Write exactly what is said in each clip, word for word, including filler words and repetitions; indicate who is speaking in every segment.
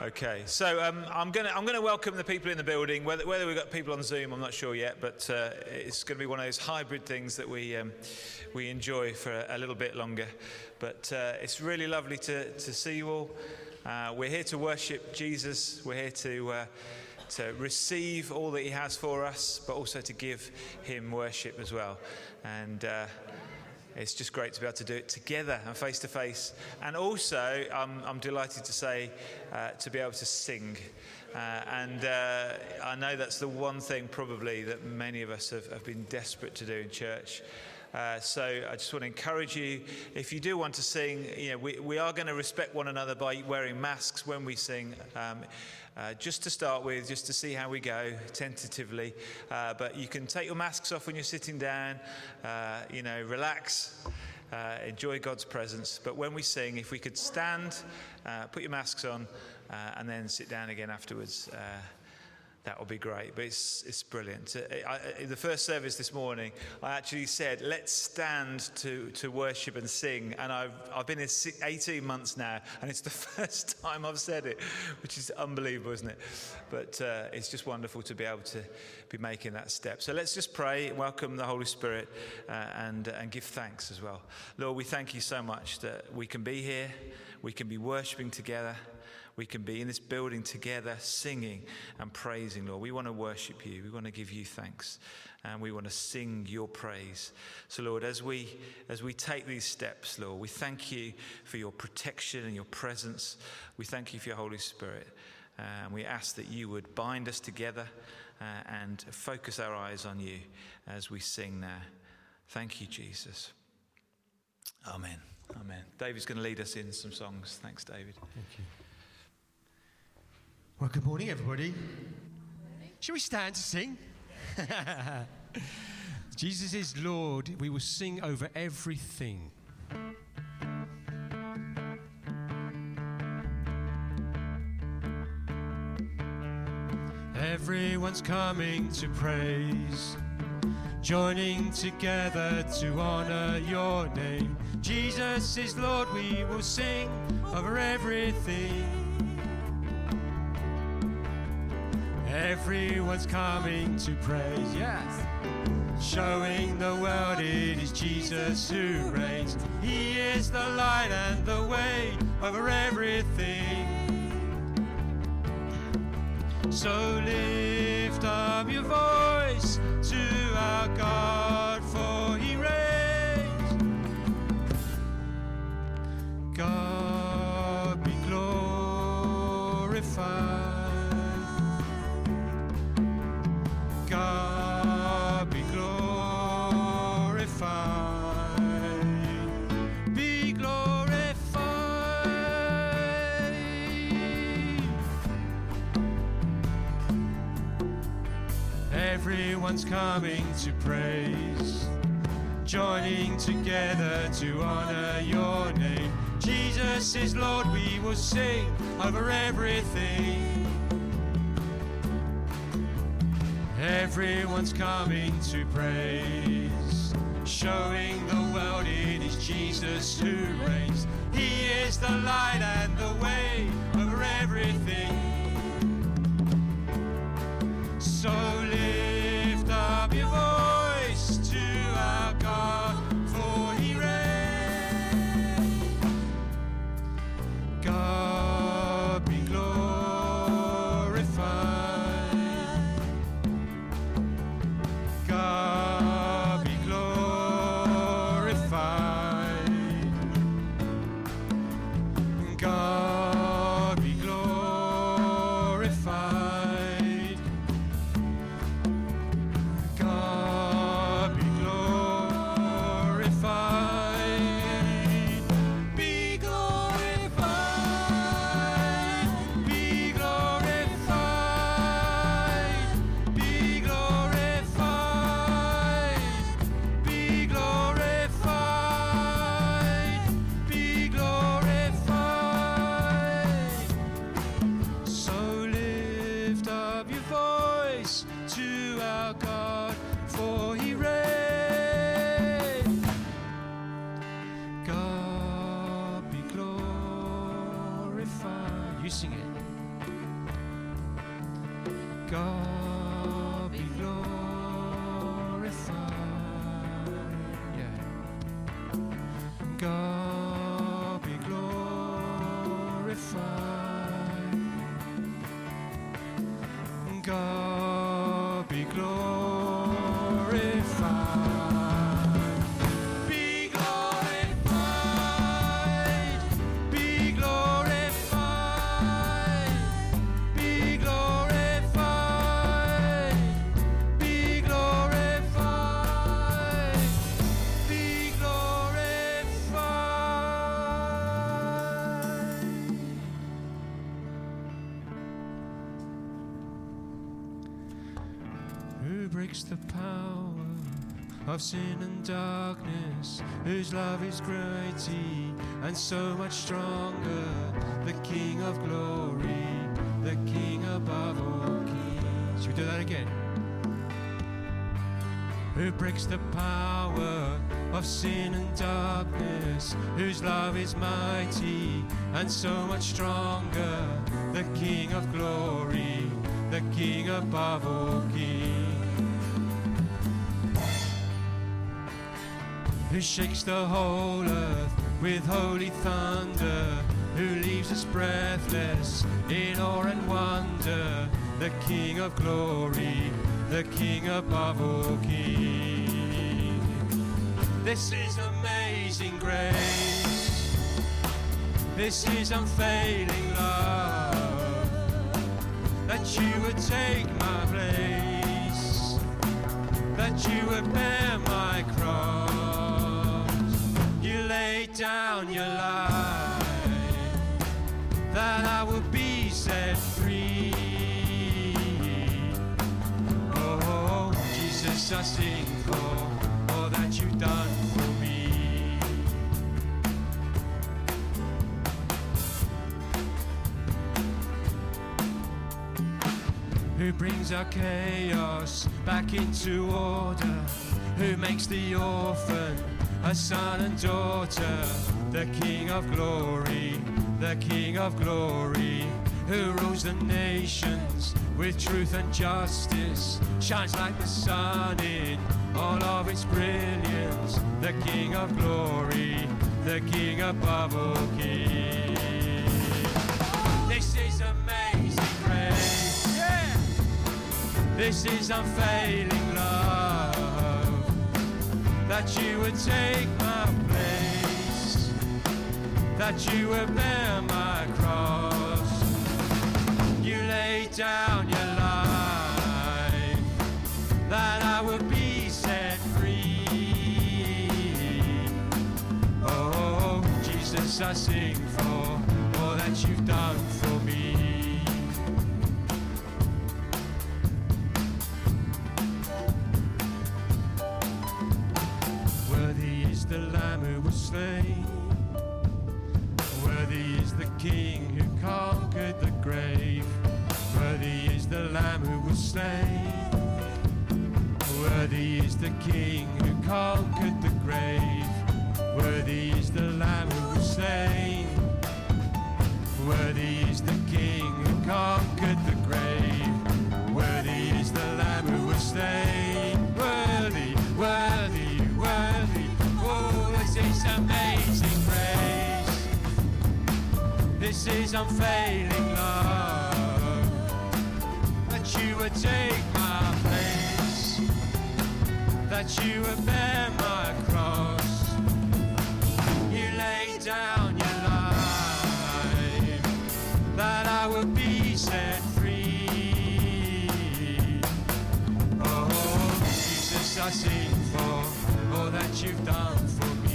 Speaker 1: Okay, so um, I'm going to I'm going to welcome the people in the building. Whether whether we've got people on Zoom, I'm not sure yet, but uh, it's going to be one of those hybrid things that we um, we enjoy for a, a little bit longer. But uh, it's really lovely to to see you all. Uh, we're here to worship Jesus. We're here to uh, to receive all that He has for us, but also to give Him worship as well. And Uh, It's just great to be able to do it together and face to face. And also, um, I'm delighted to say, uh, to be able to sing. Uh, and uh, I know that's the one thing probably that many of us have, have been desperate to do in church. Uh, so I just want to encourage you, if you do want to sing, you know, we, we are going to respect one another by wearing masks when we sing. Um, Uh, just to start with, just to see how we go, tentatively. Uh, but you can take your masks off when you're sitting down, uh, you know, relax, uh, enjoy God's presence. But when we sing, if we could stand, uh, put your masks on, uh, and then sit down again afterwards, uh, that would be great. But it's it's brilliant. Uh, I, in the first service this morning, I actually said, let's stand to, to worship and sing. And I've I've been here eighteen months now, and it's the first time I've said it, which is unbelievable, isn't it? But uh, it's just wonderful to be able to be making that step. So let's just pray, welcome the Holy Spirit, uh, and, uh, and give thanks as well. Lord, we thank you so much that we can be here, we can be worshiping together. We can be in this building together, singing and praising, Lord. We want to worship you. We want to give you thanks. And we want to sing your praise. So, Lord, as we as we take these steps, Lord, we thank you for your protection and your presence. We thank you for your Holy Spirit. Uh, and we ask that you would bind us together uh, and focus our eyes on you as we sing now. Thank you, Jesus. Amen. Amen. David's going to lead us in some songs. Thanks, David.
Speaker 2: Thank you. Well, good morning, everybody. Shall we stand to sing? Jesus is Lord. We will sing over everything. Everyone's coming to praise, joining together to honor your name. Jesus is Lord. We will sing over everything. Everyone's coming to praise, yes. Showing the world it is Jesus who reigns. He is the light and the way over everything. So lift up your voice to our God, for He reigns. God be glorified. God be glorified, be glorified. Everyone's coming to praise, joining together to honor your name. Jesus is Lord. We will sing over everything. Everyone's coming to praise, showing the world it is Jesus who reigns. He is the light and the way over everything. So lift up your voice to our God, for He reigns. God be glorified. God be glorified. God be glorified. God be glorified. Be glorified. Be glorified. Be glorified. Be glorified. Be glorified. So lift up your voice to our God, for He reigns. God be glorified. You sing it. God be glorified. Yeah. God be glorified. God be glorified. Be glorified. Be glorified. Be glorified. Be glorified. Be glorified. Who breaks the power of sin and darkness, whose love is mighty and so much stronger, the King of glory, the King above all kings. Should we do that again? Who breaks the power of sin and darkness, whose love is mighty and so much stronger, the King of glory, the King above all kings. Who shakes the whole earth with holy thunder, who leaves us breathless in awe and wonder, the King of glory, the King above all kings. This is amazing grace, this is unfailing love, that you would take my place, that you would bear my cross. You laid down your life, that I would be set free. Oh, Jesus, I sing for all that you've done for me. Who brings our chaos back into order, who makes the orphan a son and daughter, the King of glory, the King of glory, who rules the nations with truth and justice, shines like the sun in all of its brilliance, the King of glory, the King above all kings. This is amazing grace, yeah. This is unfailing love, that you would take my place, that you would bear my cross. You laid down your life, that I would be set free. Oh, Jesus, I sing for all that you've done for me. The Lamb who was slain, worthy is the King who conquered the grave, worthy is the Lamb who was slain, worthy is the King who conquered the grave, worthy is the Lamb who was slain, worthy is the King who conquered the grave, worthy is the Lamb who was slain, worthy, worthy, worthy. Oh, this is amazing grace, this is unfailing love, that you would take my place, that you would bear my cross. You laid down your life, that I would be set free. Oh, Jesus, I sing for all that you've done for me.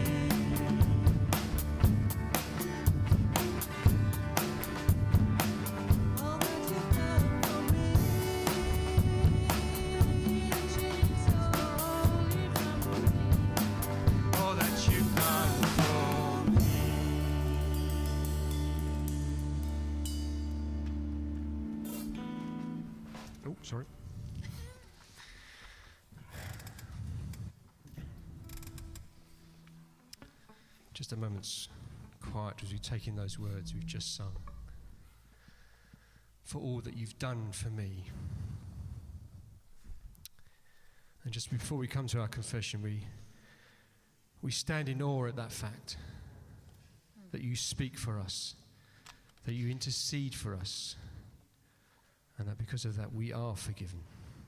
Speaker 2: All that you've done for me, Jesus, all you've done for me. All that you've done for me. Oh, sorry. Just a moment's quiet as we take in those words we've just sung. for all that you've done for me. And just before we come to our confession, we we stand in awe at that fact that you speak for us, that you intercede for us, and that because of that we are forgiven.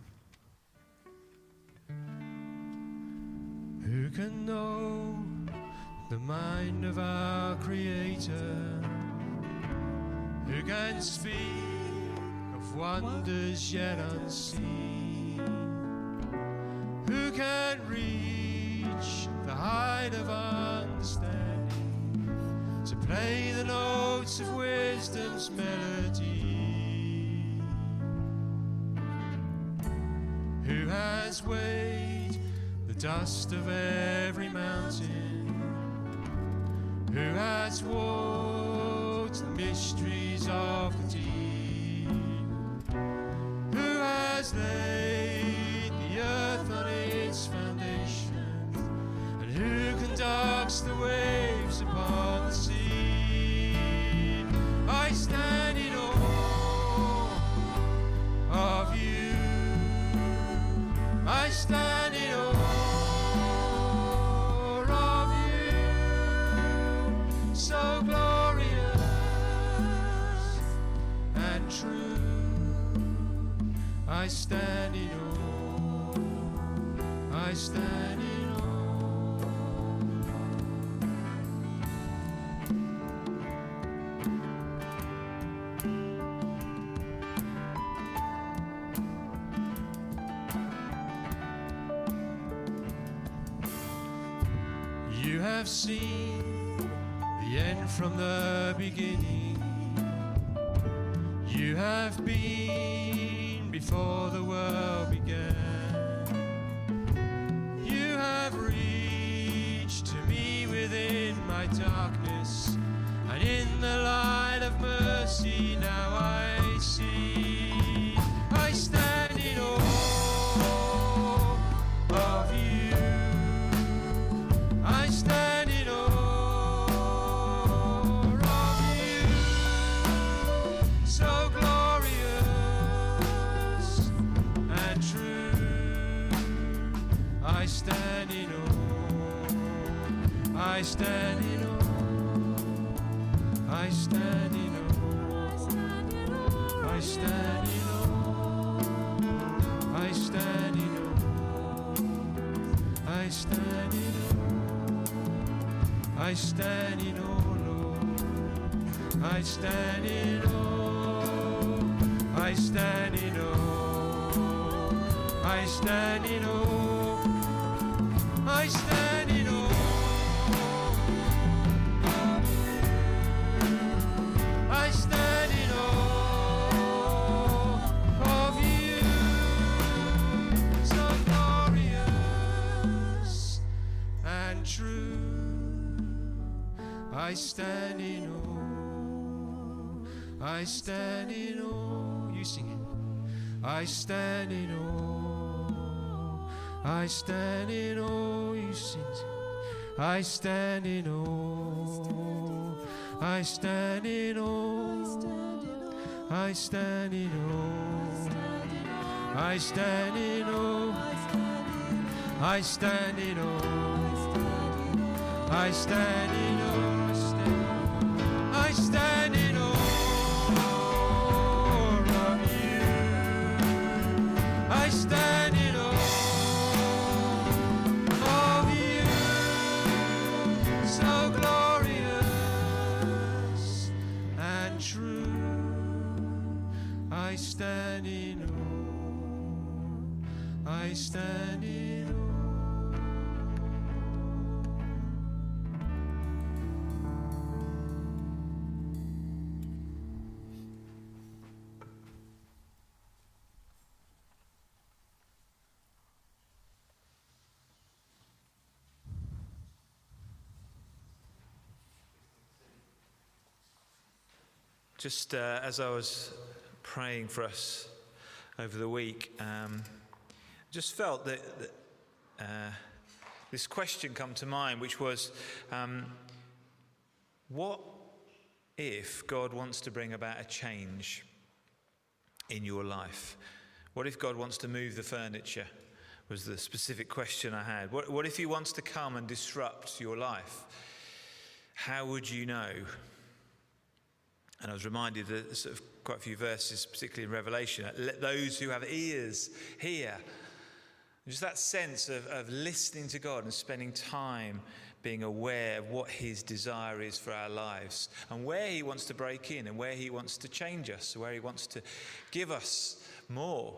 Speaker 2: Who can know the mind of our Creator? Who can speak of wonders yet unseen? Who can reach the height of understanding to play the notes of wisdom's melody? Who has weighed the dust of every mountain? Who has walked the mysteries of the deep? Who has laid the earth on its foundation? And who conducts the waves upon the sea? I stand in awe of you. I stand in awe of you, so glorious and true. I stand in awe, I stand in You have seen the end from the beginning. You have been before the world began. You have reached to me within my darkness, and in the light of mercy now I see. I stand in awe of you. I stand in awe of you, so glorious and true. I stand in awe, I stand in awe, I stand in awe, I stand in awe, I stand in awe, I stand in awe. I stand in awe, Lord. I stand in awe. I stand in awe. I stand in awe. I stand in awe. I stand in awe of you, so glorious and true. I stand in awe, I stand in awe. You sing it. I stand in awe, I stand in awe. You sing it. I stand in awe, I stand in awe. I stand in awe, I stand in awe. I stand in awe, I stand in awe. I stand in awe of you. I stand in awe of you, so glorious and true. I stand in awe, I stand in awe.
Speaker 1: Just uh, as I was praying for us over the week, um, just felt that, that uh, this question come to mind, which was, um, what if God wants to bring about a change? in your life? What if God wants to move the furniture? Was the specific question I had. What, what if he wants to come and disrupt your life? How would you know? And I was reminded of sort of quite a few verses, particularly in Revelation. Let those who have ears hear. Just that sense of, of listening to God and spending time being aware of what his desire is for our lives and where he wants to break in and where he wants to change us, where he wants to give us more.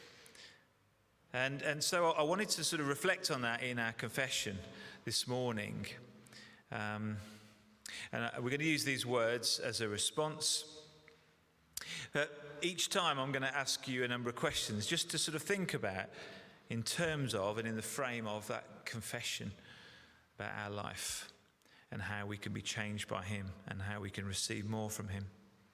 Speaker 1: And, and so I wanted to sort of reflect on that in our confession this morning. Um, and we're going to use these words as a response. But each time I'm going to ask you a number of questions just to sort of think about in terms of and in the frame of that confession about our life and how we can be changed by him and how we can receive more from him.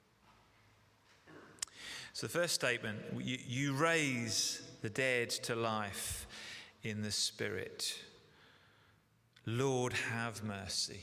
Speaker 1: So the first statement, you, you raise the dead to life in the Spirit. Lord, have mercy.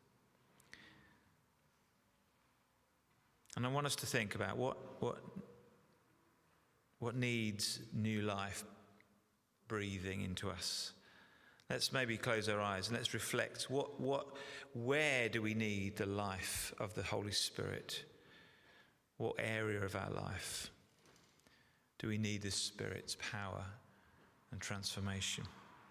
Speaker 1: And I want us to think about what what what needs new life breathing into us. Let's maybe close our eyes and let's reflect. What what where do we need the life of the Holy Spirit? What area of our life do we need the Spirit's power and transformation?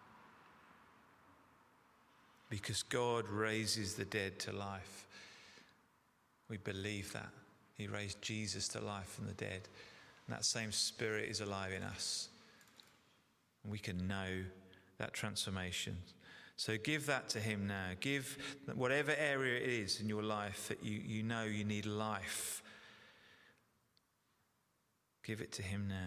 Speaker 1: Because God raises the dead to life. We believe that. He raised Jesus to life from the dead. And that same Spirit is alive in us. And we can know that transformation. So give that to him now. Give whatever area it is in your life that you, you know you need life. Give it to him now.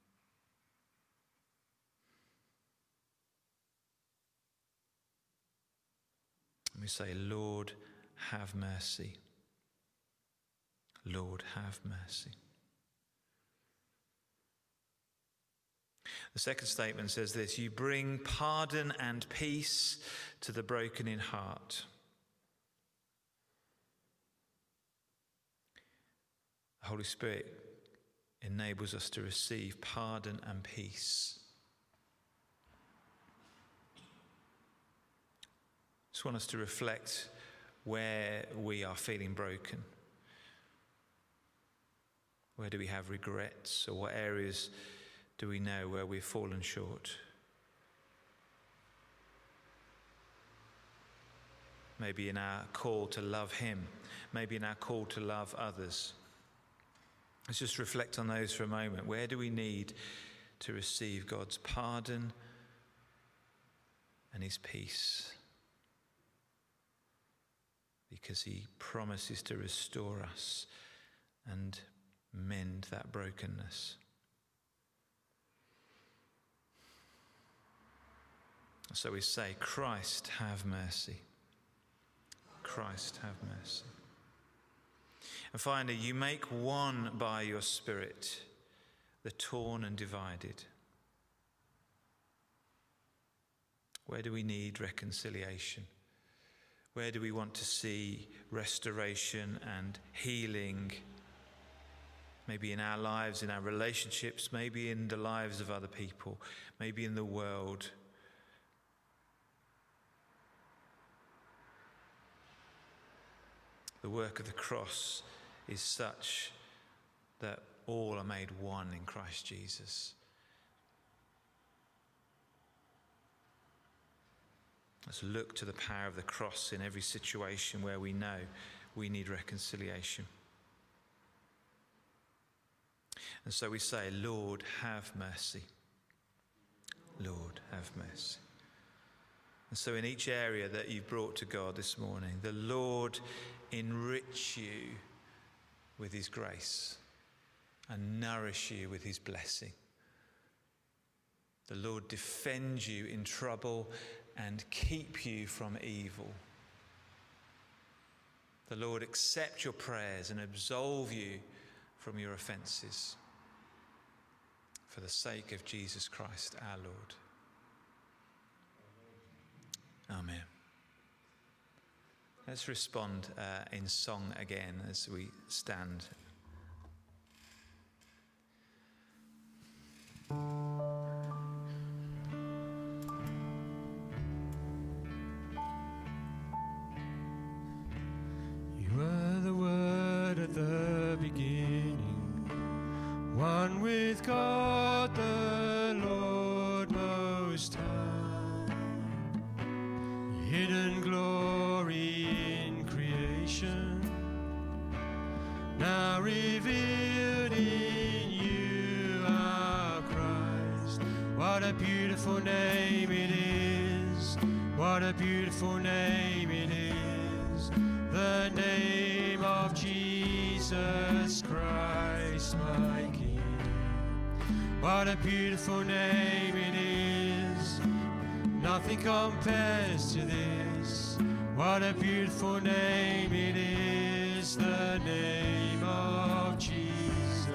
Speaker 1: And we say, Lord, have mercy. Lord, have mercy. The second statement says this: you bring pardon and peace to the broken in heart. The Holy Spirit enables us to receive pardon and peace. I just want us to reflect where we are feeling broken. Where do we have regrets, or what areas do we know where we've fallen short? Maybe in our call to love him, maybe in our call to love others. Let's just reflect on those for a moment. Where do we need to receive God's pardon and his peace? Because he promises to restore us and mend that brokenness. So we say, Christ, have mercy. Christ, have mercy. And finally, you make one by your Spirit the torn and divided. Where do we need reconciliation? Where do we want to see restoration and healing? Maybe in our lives, in our relationships, maybe in the lives of other people, maybe in the world. The work of the cross is such that all are made one in Christ Jesus. Let's look to the power of the cross in every situation where we know we need reconciliation. And so we say, Lord, have mercy. Lord, have mercy. And so in each area that you've brought to God this morning, the Lord enrich you with his grace and nourish you with his blessing. The Lord defend you in trouble and keep you from evil. The Lord accept your prayers and absolve you from your offences for the sake of Jesus Christ our Lord. Amen. Let's respond uh, in song again as we stand.
Speaker 2: You were the Word at the beginning, one with God the Lord Most High. Hidden glory in creation, now revealed in you, our Christ. What a beautiful name it is, what a beautiful name it is, the name of Jesus Christ, my King. What a beautiful name it is, nothing compares to this. What a beautiful name it is, the name of Jesus.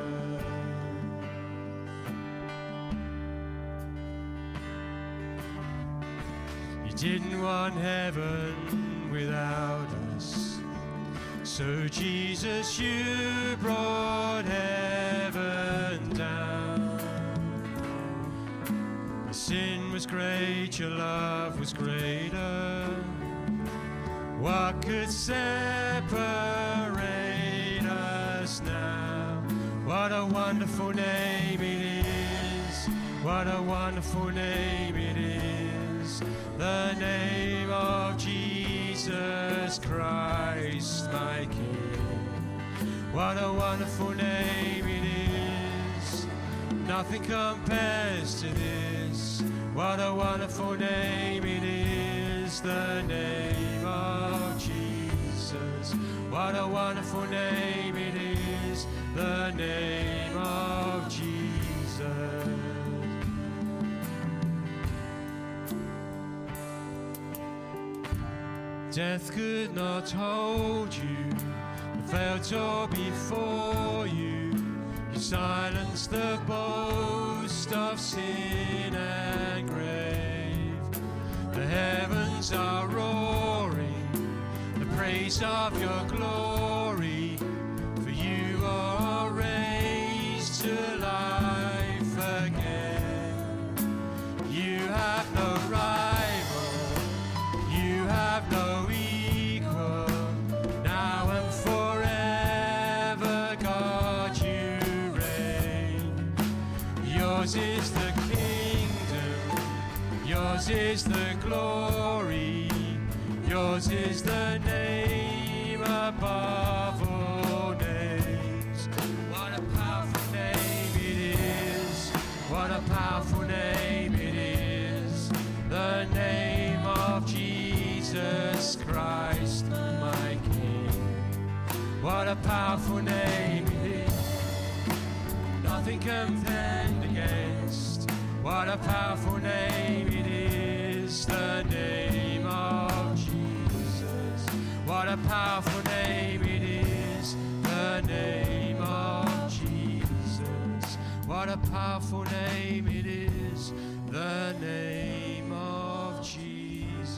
Speaker 2: You didn't want heaven without us, so Jesus, you brought heaven down. The sin was great, your love was greater. What could separate us now? What a wonderful name it is, what a wonderful name it is, the name of Jesus Christ, my King. What a wonderful name it is, nothing compares to this. What a wonderful name it is, the name of Jesus. What a wonderful name it is, the name of Jesus. Death could not hold you, the veil tore before you. You silenced the boast of sin and grave. The heavens are roaring the praise of your glory, for you are raised to life again. You have no rival, you have no equal, now and forever, God, you reign. Yours is the kingdom, yours is the glory, yours is the name above all names. What a powerful name it is, what a powerful name it is, the name of Jesus Christ, my King. What a powerful name it is, nothing can stand against. What a powerful name it is, the name of Jesus. What a powerful name it is, the name of Jesus. What a powerful name it is, the name of Jesus.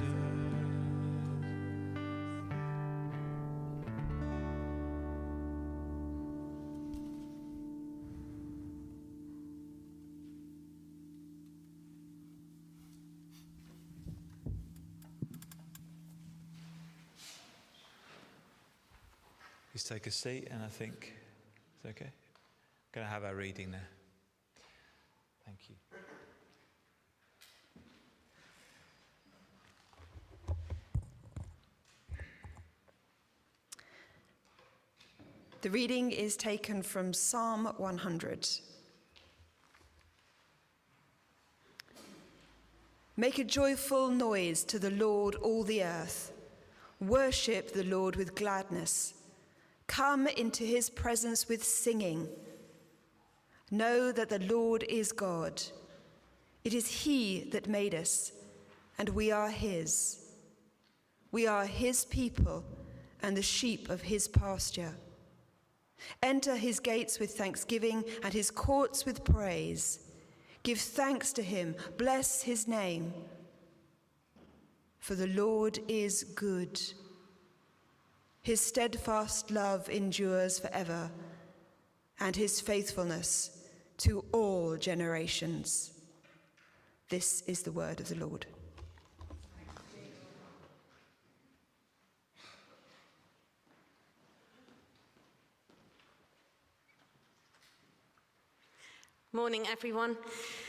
Speaker 1: Please take a seat, and I think it's okay. Going to have our reading now. Thank you.
Speaker 3: The reading is taken from Psalm one hundred. Make a joyful noise to the Lord, all the earth. Worship the Lord with gladness. Come into his presence with singing. Know that the Lord is God. It is he that made us, and we are his. We are his people and the sheep of his pasture. Enter his gates with thanksgiving and his courts with praise. Give thanks to him, bless his name. For the Lord is good. His steadfast love endures forever, and his faithfulness to all generations. This is the word of the Lord.
Speaker 4: Morning, everyone.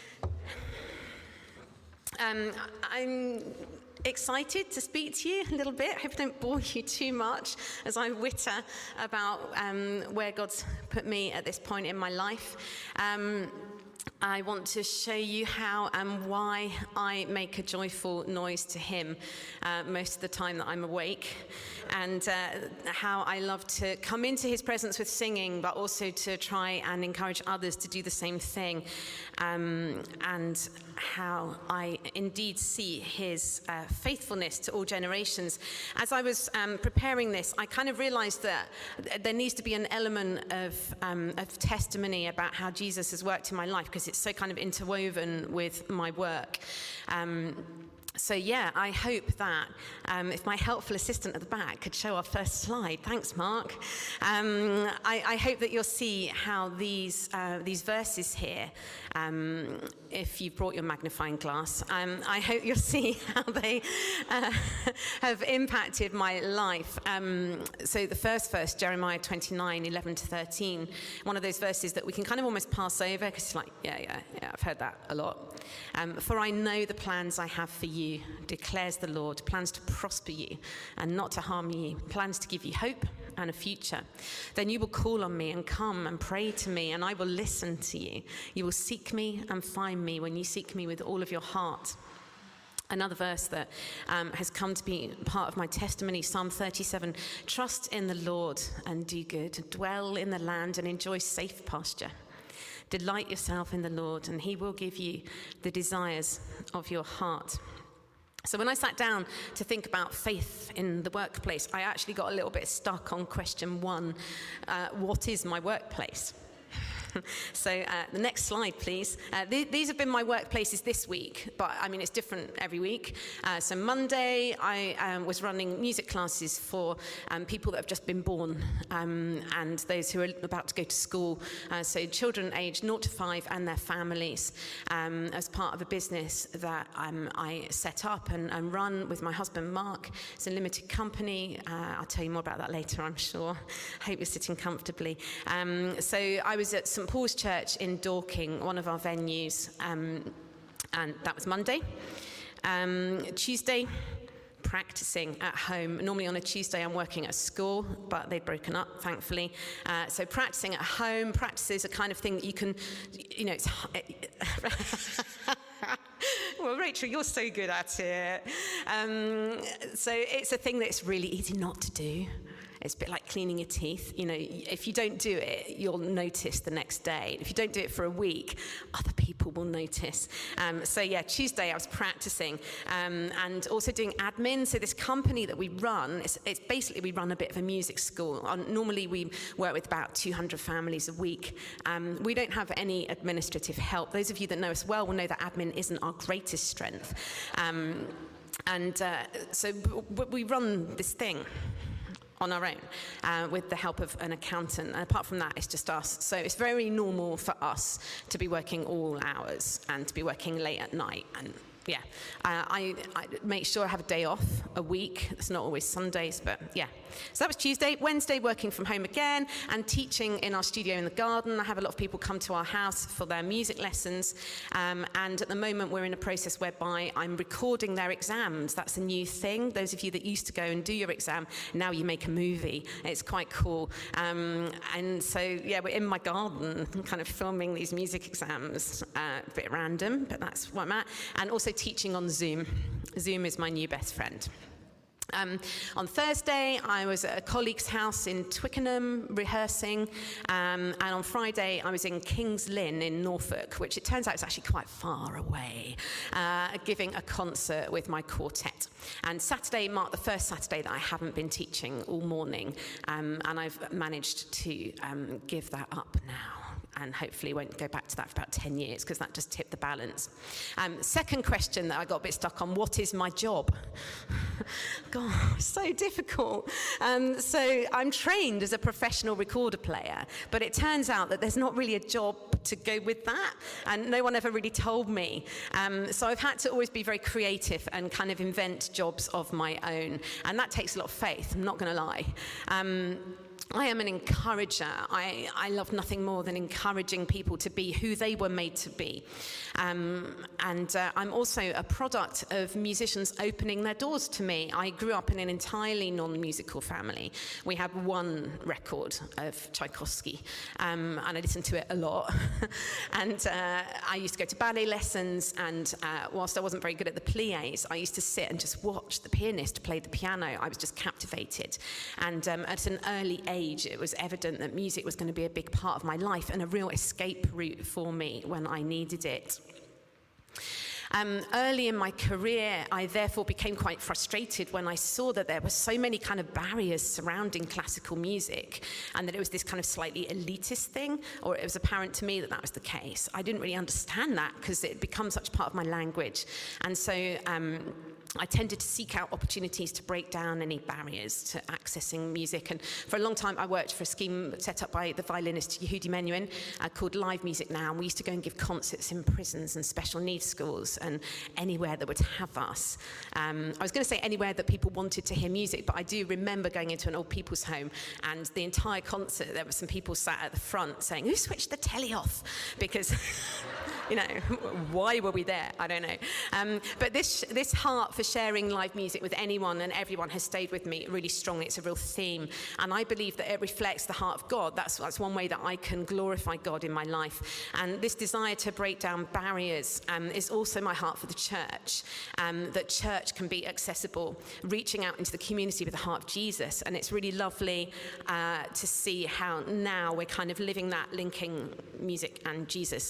Speaker 4: Um, I'm excited to speak to you a little bit. I hope I don't bore you too much as I witter about um, where God's put me at this point in my life. Um, I want to show you how and why I make a joyful noise to him uh, most of the time that I'm awake, and uh, how I love to come into his presence with singing, but also to try and encourage others to do the same thing, um, and how I indeed see his uh, faithfulness to all generations. As I was um, preparing this, I kind of realized that there needs to be an element of, um, of testimony about how Jesus has worked in my life, because it's so kind of interwoven with my work. Um, So yeah, I hope that um, if my helpful assistant at the back could show our first slide. Thanks, Mark. Um, I, I hope that you'll see how these uh, these verses here, um, if you've brought your magnifying glass, um, I hope you'll see how they uh, have impacted my life. Um, so the first verse, Jeremiah twenty-nine, eleven to thirteen, one of those verses that we can kind of almost pass over because it's like, yeah, yeah, yeah, I've heard that a lot. Um, For I know the plans I have for you, declares the Lord, plans to prosper you and not to harm you, plans to give you hope and a future. Then you will call on me and come and pray to me, and I will listen to you. You will seek me and find me when you seek me with all of your heart. Another verse that um, has come to be part of my testimony, Psalm thirty-seven, trust in the Lord and do good, dwell in the land and enjoy safe pasture. Delight yourself in the Lord, and he will give you the desires of your heart. So when I sat down to think about faith in the workplace, I actually got a little bit stuck on question one, uh, what is my workplace? So uh, the next slide, please. Uh, th- these have been my workplaces this week, but I mean, it's different every week. Uh, so Monday, I um, was running music classes for um, people that have just been born um, and those who are about to go to school. Uh, so children aged zero to five and their families, um, as part of a business that um, I set up and, and run with my husband, Mark. It's a limited company. Uh, I'll tell you more about that later, I'm sure. I hope you're sitting comfortably. Um, so I was at Saint Paul's Church in Dorking, one of our venues, um, and that was Monday. Um, Tuesday, practicing at home. Normally on a Tuesday I'm working at school, but they'd broken up, thankfully. Uh, so practicing at home, practice is a kind of thing that you can, you know, it's... Well, Rachel, you're so good at it. Um, so it's a thing that's really easy not to do. It's a bit like cleaning your teeth. You know, if you don't do it, you'll notice the next day. If you don't do it for a week, other people will notice. Um, so yeah, Tuesday I was practicing um, and also doing admin. So this company that we run, it's, it's basically we run a bit of a music school. Um, normally we work with about two hundred families a week. Um, we don't have any administrative help. Those of you that know us well will know that admin isn't our greatest strength. Um, and uh, so b- we run this thing on our own, uh, with the help of an accountant. And apart from that, it's just us. So it's very normal for us to be working all hours and to be working late at night. And yeah, uh, I, I make sure I have a day off a week. It's not always Sundays, but yeah. So that was Tuesday. Wednesday, working from home again and teaching in our studio in the garden. I have a lot of people come to our house for their music lessons. Um, and at the moment, we're in a process whereby I'm recording their exams. That's a new thing. Those of you that used to go and do your exam, now you make a movie. It's quite cool. Um, and so, yeah, we're in my garden kind of filming these music exams. Uh, a bit random, but that's what I'm at. And also teaching on Zoom. Zoom is my new best friend. Um, on Thursday, I was at a colleague's house in Twickenham rehearsing, um, and on Friday, I was in King's Lynn in Norfolk, which it turns out is actually quite far away, uh, giving a concert with my quartet. And Saturday marked the first Saturday that I haven't been teaching all morning, um, and I've managed to um, give that up now. and hopefully won't go back to that for about ten years because that just tipped the balance. Um, second question that I got a bit stuck on, what is my job? God, so difficult. Um, so I'm trained as a professional recorder player, but it turns out that there's not really a job to go with that, and no one ever really told me. Um, so I've had to always be very creative and kind of invent jobs of my own, and that takes a lot of faith, I'm not going to lie. Um, I am an encourager. I, I love nothing more than encouraging people to be who they were made to be. Um, and uh, I'm also a product of musicians opening their doors to me. I grew up in an entirely non-musical family. We had one record of Tchaikovsky, um, and I listened to it a lot. and uh, I used to go to ballet lessons, and uh, whilst I wasn't very good at the pliés, I used to sit and just watch the pianist play the piano. I was just captivated. And um, at an early age, it was evident that music was going to be a big part of my life and a real escape route for me when I needed it. Um, early in my career, I therefore became quite frustrated when I saw that there were so many kind of barriers surrounding classical music, and that it was this kind of slightly elitist thing, or it was apparent to me that that was the case. I didn't really understand that because it had become such part of my language. And so um, I tended to seek out opportunities to break down any barriers to accessing music. And for a long time, I worked for a scheme set up by the violinist Yehudi Menuhin uh, called Live Music Now. And we used to go and give concerts in prisons and special needs schools and anywhere that would have us. Um, I was going to say anywhere that people wanted to hear music, but I do remember going into an old people's home, and the entire concert, there were some people sat at the front saying, "Who switched the telly off?" Because... You know, why were we there? I don't know. Um, but this this heart for sharing live music with anyone and everyone has stayed with me really strongly. It's a real theme. And I believe that it reflects the heart of God. That's, that's one way that I can glorify God in my life. And this desire to break down barriers um, is also my heart for the church, um, that church can be accessible, reaching out into the community with the heart of Jesus. And it's really lovely uh, to see how now we're kind of living that, linking music and Jesus.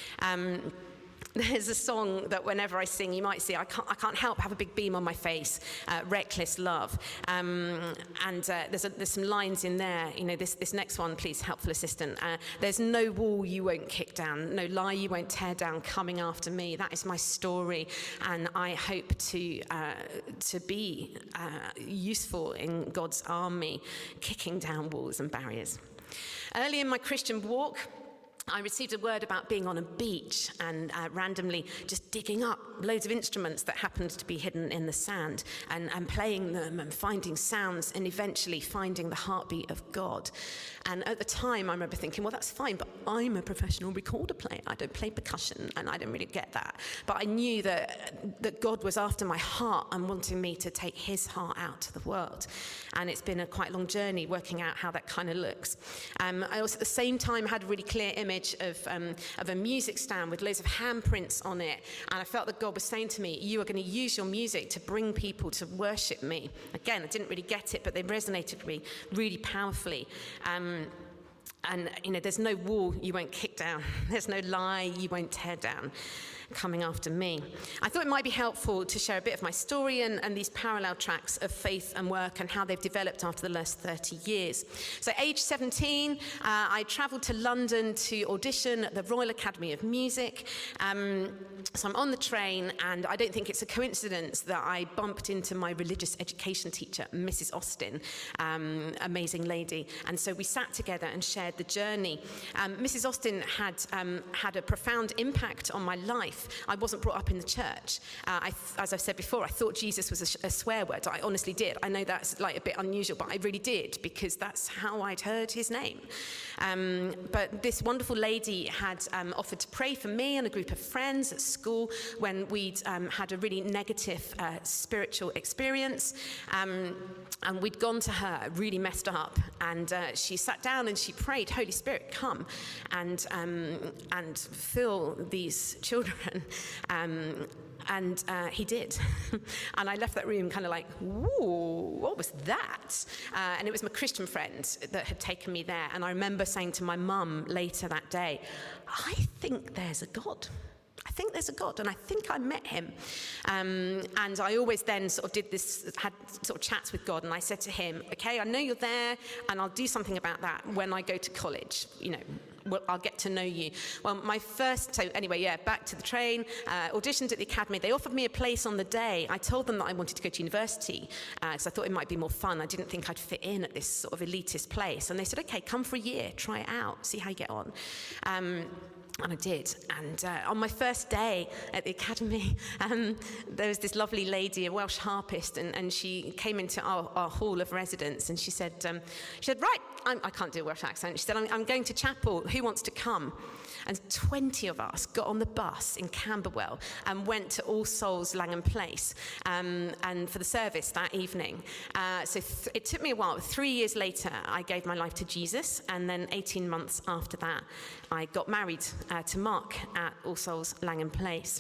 Speaker 4: Um, There's a song that whenever I sing, you might see, I can't, I can't help have a big beam on my face, uh, Reckless Love. Um, and uh, there's, a, there's some lines in there, you know, this, this next one, please, helpful assistant. Uh, there's no wall you won't kick down, no lie you won't tear down coming after me. That is my story, and I hope to, uh, to be uh, useful in God's army, kicking down walls and barriers. Early in my Christian walk, I received a word about being on a beach and uh, randomly just digging up loads of instruments that happened to be hidden in the sand and, and playing them and finding sounds and eventually finding the heartbeat of God. And at the time, I remember thinking, well, that's fine, but I'm a professional recorder player. I don't play percussion, and I don't really get that. But I knew that, that God was after my heart and wanting me to take his heart out to the world. And it's been a quite long journey working out how that kind of looks. Um, I also, at the same time, had a really clear image of, um, of a music stand with loads of handprints on it. And I felt that God was saying to me, you are going to use your music to bring people to worship me. Again, I didn't really get it, but they resonated with me really powerfully. Um, and, you know, there's no wall you won't kick down. There's no lie you won't tear down coming after me. I thought it might be helpful to share a bit of my story and, and these parallel tracks of faith and work and how they've developed after the last thirty years. So age seventeen, uh, I travelled to London to audition at the Royal Academy of Music. Um, so I'm on the train, and I don't think it's a coincidence that I bumped into my religious education teacher, Missus Austin, um, amazing lady. And so we sat together and shared the journey. Um, Missus Austin had, um, had a profound impact on my life. I wasn't brought up in the church. Uh, I, as I've said before, I thought Jesus was a, sh- a swear word. I honestly did. I know that's like a bit unusual, but I really did, because that's how I'd heard his name. Um, but this wonderful lady had um, offered to pray for me and a group of friends at school when we'd um, had a really negative uh, spiritual experience. Um, and we'd gone to her really messed up, and uh, she sat down and she prayed, Holy Spirit, come and, um, and fill these children. Um, and uh, he did. And I left that room kind of like, ooh, what was that? Uh, and it was my Christian friend that had taken me there. And I remember saying to my mum later that day, I think there's a God. I think there's a God, and I think I met him. Um, and I always then sort of did this, had sort of chats with God, and I said to him, okay, I know you're there, and I'll do something about that when I go to college, you know, well, I'll get to know you. Well, my first, so anyway, yeah, back to the train, uh, auditioned at the academy. They offered me a place on the day. I told them that I wanted to go to university because uh, I thought it might be more fun. I didn't think I'd fit in at this sort of elitist place. And they said, okay, come for a year, try it out, see how you get on. Um, And I did. And uh, on my first day at the academy, um, there was this lovely lady, a Welsh harpist, and, and she came into our, our hall of residence, and she said, um, she said, right, I'm, I can't do a Welsh accent. She said, I'm, I'm going to chapel. Who wants to come? And twenty of us got on the bus in Camberwell and went to All Souls Langham Place um, and for the service that evening. Uh, so th- it took me a while. Three years later, I gave my life to Jesus, and then eighteen months after that, I got married uh, to Mark at All Souls Langham Place.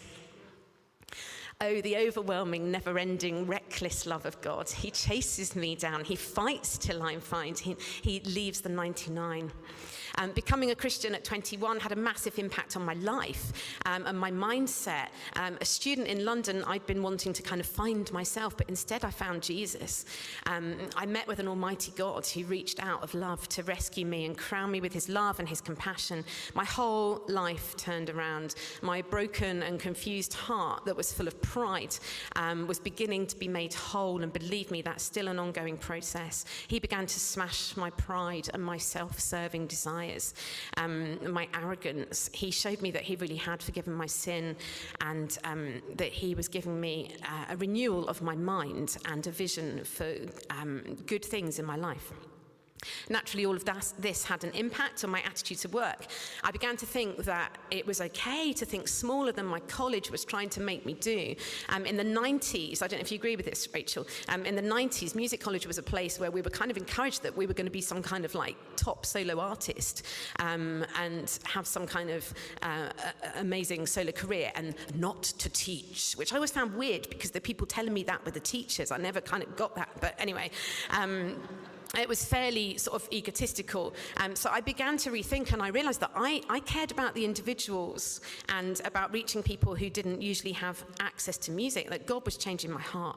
Speaker 4: Oh, the overwhelming, never-ending, reckless love of God. He chases me down. He fights till I'm found. He, he leaves the ninety-nine. Um, becoming a Christian at twenty-one had a massive impact on my life um, and my mindset. Um, a student in London, I'd been wanting to kind of find myself, but instead I found Jesus. Um, I met with an almighty God who reached out of love to rescue me and crown me with his love and his compassion. My whole life turned around. My broken and confused heart that was full of pride um, was beginning to be made whole, and believe me, that's still an ongoing process. He began to smash my pride and my self-serving desires. Um, my arrogance. He showed me that he really had forgiven my sin, and um, that he was giving me uh, a renewal of my mind and a vision for um, good things in my life. Naturally, all of that, this had an impact on my attitude to work. I began to think that it was okay to think smaller than my college was trying to make me do. Um, in the nineties, I don't know if you agree with this, Rachel, um, in the nineties, music college was a place where we were kind of encouraged that we were going to be some kind of like top solo artist um, and have some kind of uh, amazing solo career, and not to teach, which I always found weird because the people telling me that were the teachers. I never kind of got that, but anyway. Um, It was fairly sort of egotistical. Um, so I began to rethink, and I realized that I, I cared about the individuals and about reaching people who didn't usually have access to music, that God was changing my heart.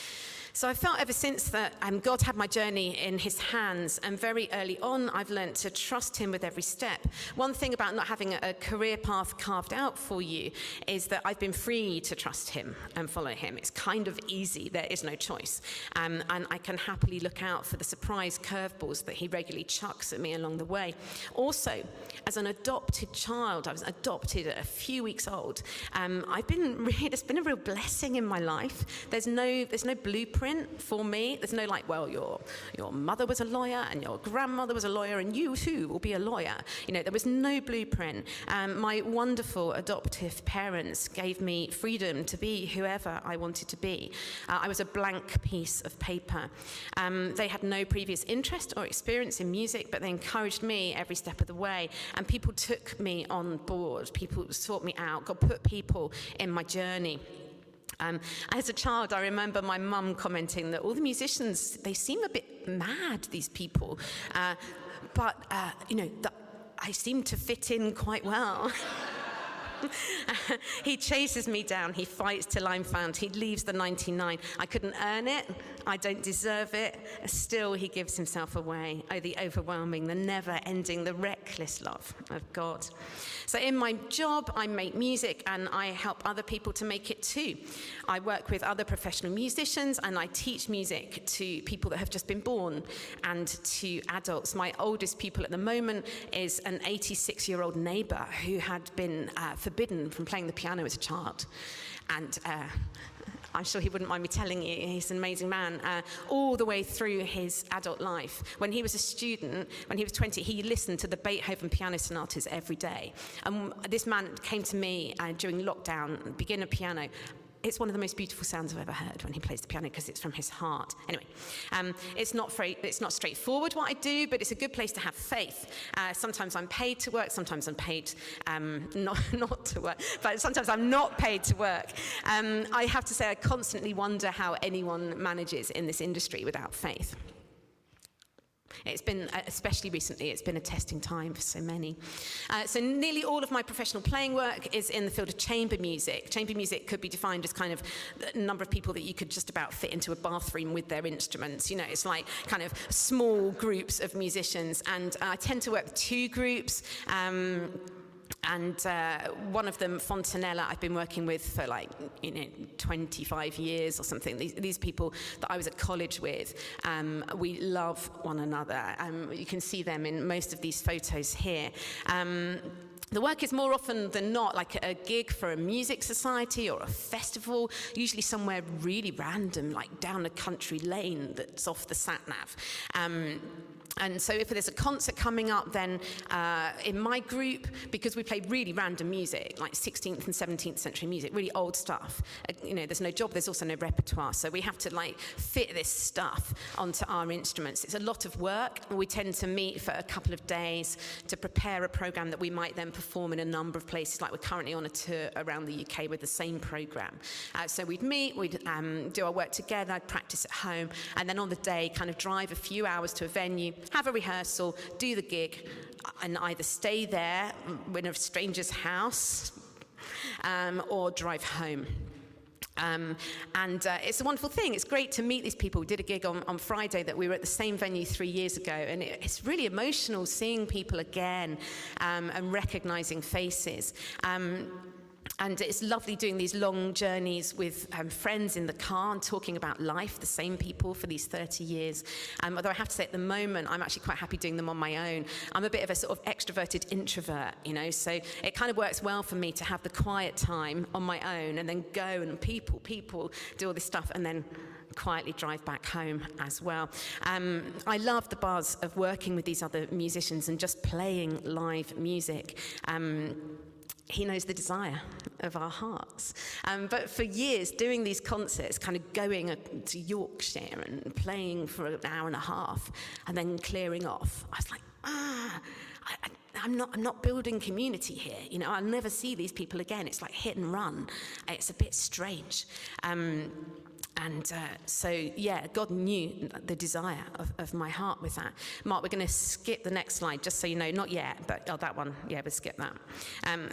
Speaker 4: So I felt ever since that um, God had my journey in his hands, and very early on I've learned to trust him with every step. One thing about not having a, a career path carved out for you is that I've been free to trust him and follow him. It's kind of easy, there is no choice. Um, and I can happily look out for the surprise curveballs that he regularly chucks at me along the way. Also, as an adopted child, I was adopted at a few weeks old. Um, I've been really, it's been a real blessing in my life. There's no, there's no blueprint for me. There's no like, well, your your mother was a lawyer and your grandmother was a lawyer and you too will be a lawyer. You know, there was no blueprint. Um, my wonderful adoptive parents gave me freedom to be whoever I wanted to be. Uh, I was a blank piece of paper. Um, they had no previous interest or experience in music, but they encouraged me every step of the way. And people took me on board. People sought me out. God put people in my journey. Um, as a child, I remember my mum commenting that all the musicians, they seem a bit mad, these people. Uh, but, uh, you know, the, I seem to fit in quite well. He chases me down. He fights till I'm found. He leaves the ninety-nine. I couldn't earn it. I don't deserve it. Still, he gives himself away. Oh, the overwhelming, the never-ending, the reckless love of God. So in my job, I make music and I help other people to make it too. I work with other professional musicians and I teach music to people that have just been born and to adults. My oldest pupil at the moment is an eighty-six-year-old neighbour who had been uh, forbidden from playing the piano as a child. And uh, I'm sure he wouldn't mind me telling you, he's an amazing man. Uh, all the way through his adult life. When he was a student, when he was twenty, he listened to the Beethoven piano sonatas every day. And this man came to me uh, during lockdown, beginner piano. It's one of the most beautiful sounds I've ever heard when he plays the piano because it's from his heart. Anyway, um, it's not fra- it's not straightforward what I do, but it's a good place to have faith. Uh, sometimes I'm paid to work, sometimes I'm paid um, not, not to work, but sometimes I'm not paid to work. Um, I have to say I constantly wonder how anyone manages in this industry without faith. It's been, especially recently, it's been a testing time for so many. Uh, so nearly all of my professional playing work is in the field of chamber music. Chamber music could be defined as kind of the number of people that you could just about fit into a bathroom with their instruments. You know, it's like kind of small groups of musicians. And I tend to work with two groups. Um, And uh, one of them, Fontanella, I've been working with for like, you know, twenty-five years or something. These, these people that I was at college with, um, we love one another. Um, you can see them in most of these photos here. Um, The work is more often than not like a gig for a music society or a festival, usually somewhere really random, like down a country lane that's off the sat-nav. Um, And so if there's a concert coming up, then uh, in my group, because we play really random music, like sixteenth and seventeenth century music, really old stuff, uh, you know, there's no job, there's also no repertoire. So we have to like fit this stuff onto our instruments. It's a lot of work. We tend to meet for a couple of days to prepare a program that we might then perform in a number of places. Like we're currently on a tour around the U K with the same program. Uh, so we'd meet, we'd um, do our work together, I'd practice at home, and then on the day kind of drive a few hours to a venue, have a rehearsal, do the gig, and either stay there in a stranger's house um, or drive home. Um, and uh, it's a wonderful thing. It's great to meet these people. We did a gig on, on Friday that we were at the same venue three years ago, and it, it's really emotional seeing people again um, and recognizing faces. Um, And it's lovely doing these long journeys with um, friends in the car and talking about life, the same people for these thirty years. Um, although I have to say at the moment, I'm actually quite happy doing them on my own. I'm a bit of a sort of extroverted introvert, you know, so it kind of works well for me to have the quiet time on my own and then go and people, people do all this stuff and then quietly drive back home as well. Um, I love the buzz of working with these other musicians and just playing live music. Um, He knows the desire of our hearts. Um, but for years, doing these concerts, kind of going uh, to Yorkshire and playing for an hour and a half and then clearing off, I was like, ah, I, I, I'm not, I'm not building community here. You know, I'll never see these people again. It's like hit and run. It's a bit strange. Um, And uh, so, yeah, God knew the desire of, of my heart with that. Mark, we're going to skip the next slide, just so you know. Not yet, but oh, that one, yeah, we'll skip that. Um,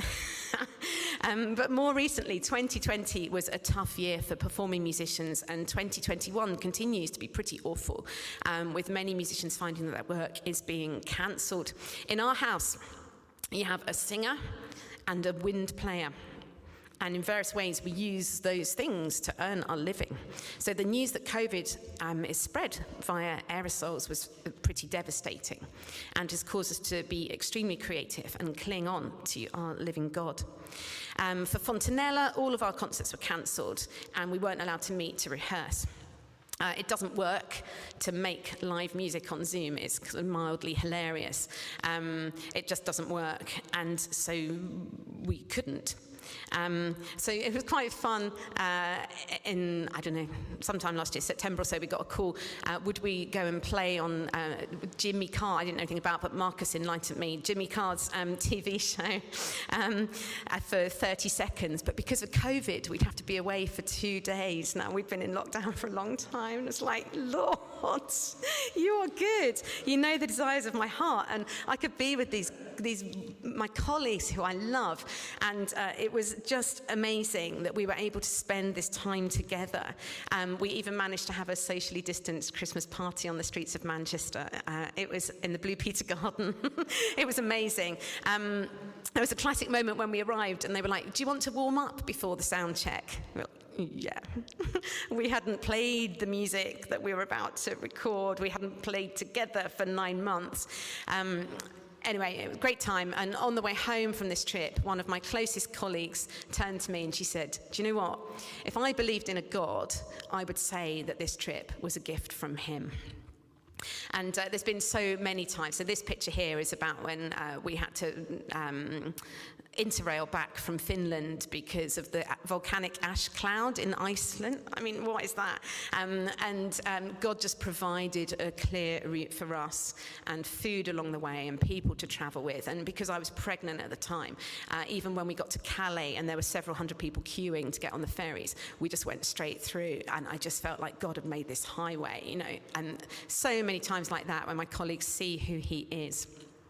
Speaker 4: um, but more recently, twenty twenty was a tough year for performing musicians, and twenty twenty-one continues to be pretty awful, um, with many musicians finding that their work is being cancelled. In our house, you have a singer and a wind player. And in various ways, we use those things to earn our living. So the news that COVID um, is spread via aerosols was pretty devastating and has caused us to be extremely creative and cling on to our living God. Um, for Fontanella, all of our concerts were cancelled and we weren't allowed to meet to rehearse. Uh, it doesn't work to make live music on Zoom. It's mildly hilarious. Um, it just doesn't work. And so we couldn't. Um, so it was quite fun uh, in, I don't know, sometime last year, September or so, we got a call. Uh, would we go and play on uh, Jimmy Carr? I didn't know anything about, but Marcus enlightened me. Jimmy Carr's um, T V show um, uh, for thirty seconds. But because of COVID, we'd have to be away for two days. Now, we've been in lockdown for a long time. And it's like, Lord, you are good. You know the desires of my heart. And I could be with these, these my colleagues who I love. And uh, it was just amazing that we were able to spend this time together. Um, we even managed to have a socially distanced Christmas party on the streets of Manchester. Uh, it was in the Blue Peter Garden. It was amazing. Um, there was a classic moment when we arrived and they were like, do you want to warm up before the sound check? We were like, yeah. We hadn't played the music that we were about to record. We hadn't played together for nine months. Um, Anyway, it was a great time, and on the way home from this trip, one of my closest colleagues turned to me and she said, do you know what? If I believed in a God, I would say that this trip was a gift from him. And uh, there's been so many times. So this picture here is about when uh, we had to um, Interrail back from Finland because of the volcanic ash cloud in Iceland. I mean, what is that? Um, and um, God just provided a clear route for us and food along the way and people to travel with. And because I was pregnant at the time, uh, even when we got to Calais and there were several hundred people queuing to get on the ferries, we just went straight through. And I just felt like God had made this highway, you know. And so many times like that when my colleagues see who he is.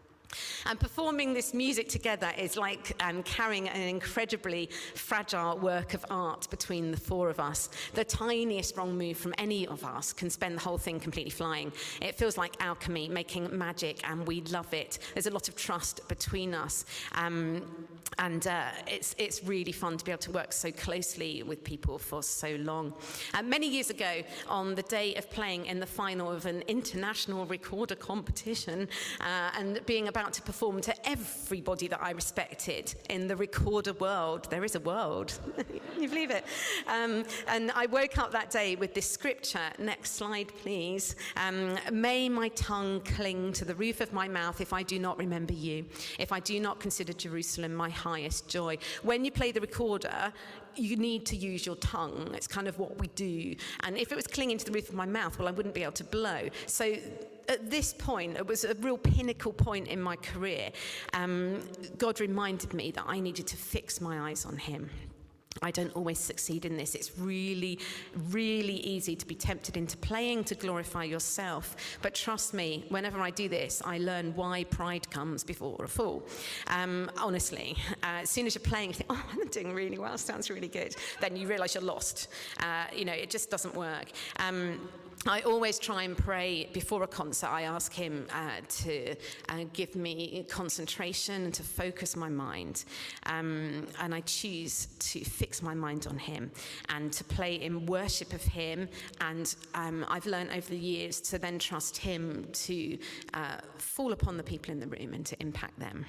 Speaker 4: And performing this music together is like um, carrying an incredibly fragile work of art between the four of us. The tiniest wrong move from any of us can spend the whole thing completely flying. It feels like alchemy, making magic, and we love it. There's a lot of trust between us. Um, and uh, it's, it's really fun to be able to work so closely with people for so long. Uh, many years ago, on the day of playing in the final of an international recorder competition, uh, and being about to perform to everybody that I respected in the recorder world. There is a world. You believe it? Um, and I woke up that day with this scripture. Next slide, please. Um, May my tongue cling to the roof of my mouth if I do not remember you, if I do not consider Jerusalem my highest joy. When you play the recorder, you need to use your tongue. It's kind of what we do. And if it was clinging to the roof of my mouth, well, I wouldn't be able to blow. So at this point, it was a real pinnacle point in my career. Um, God reminded me that I needed to fix my eyes on him. I don't always succeed in this. It's really, really easy to be tempted into playing to glorify yourself. But trust me, whenever I do this, I learn why pride comes before a fall. Um, honestly, uh, as soon as you're playing, you think, oh, I'm doing really well, sounds really good. Then you realize you're lost. Uh, you know, it just doesn't work. Um, I always try and pray before a concert. I ask him uh, to uh, give me concentration and to focus my mind. Um, and I choose to fix my mind on him and to play in worship of him. And um, I've learned over the years to then trust him to uh, fall upon the people in the room and to impact them.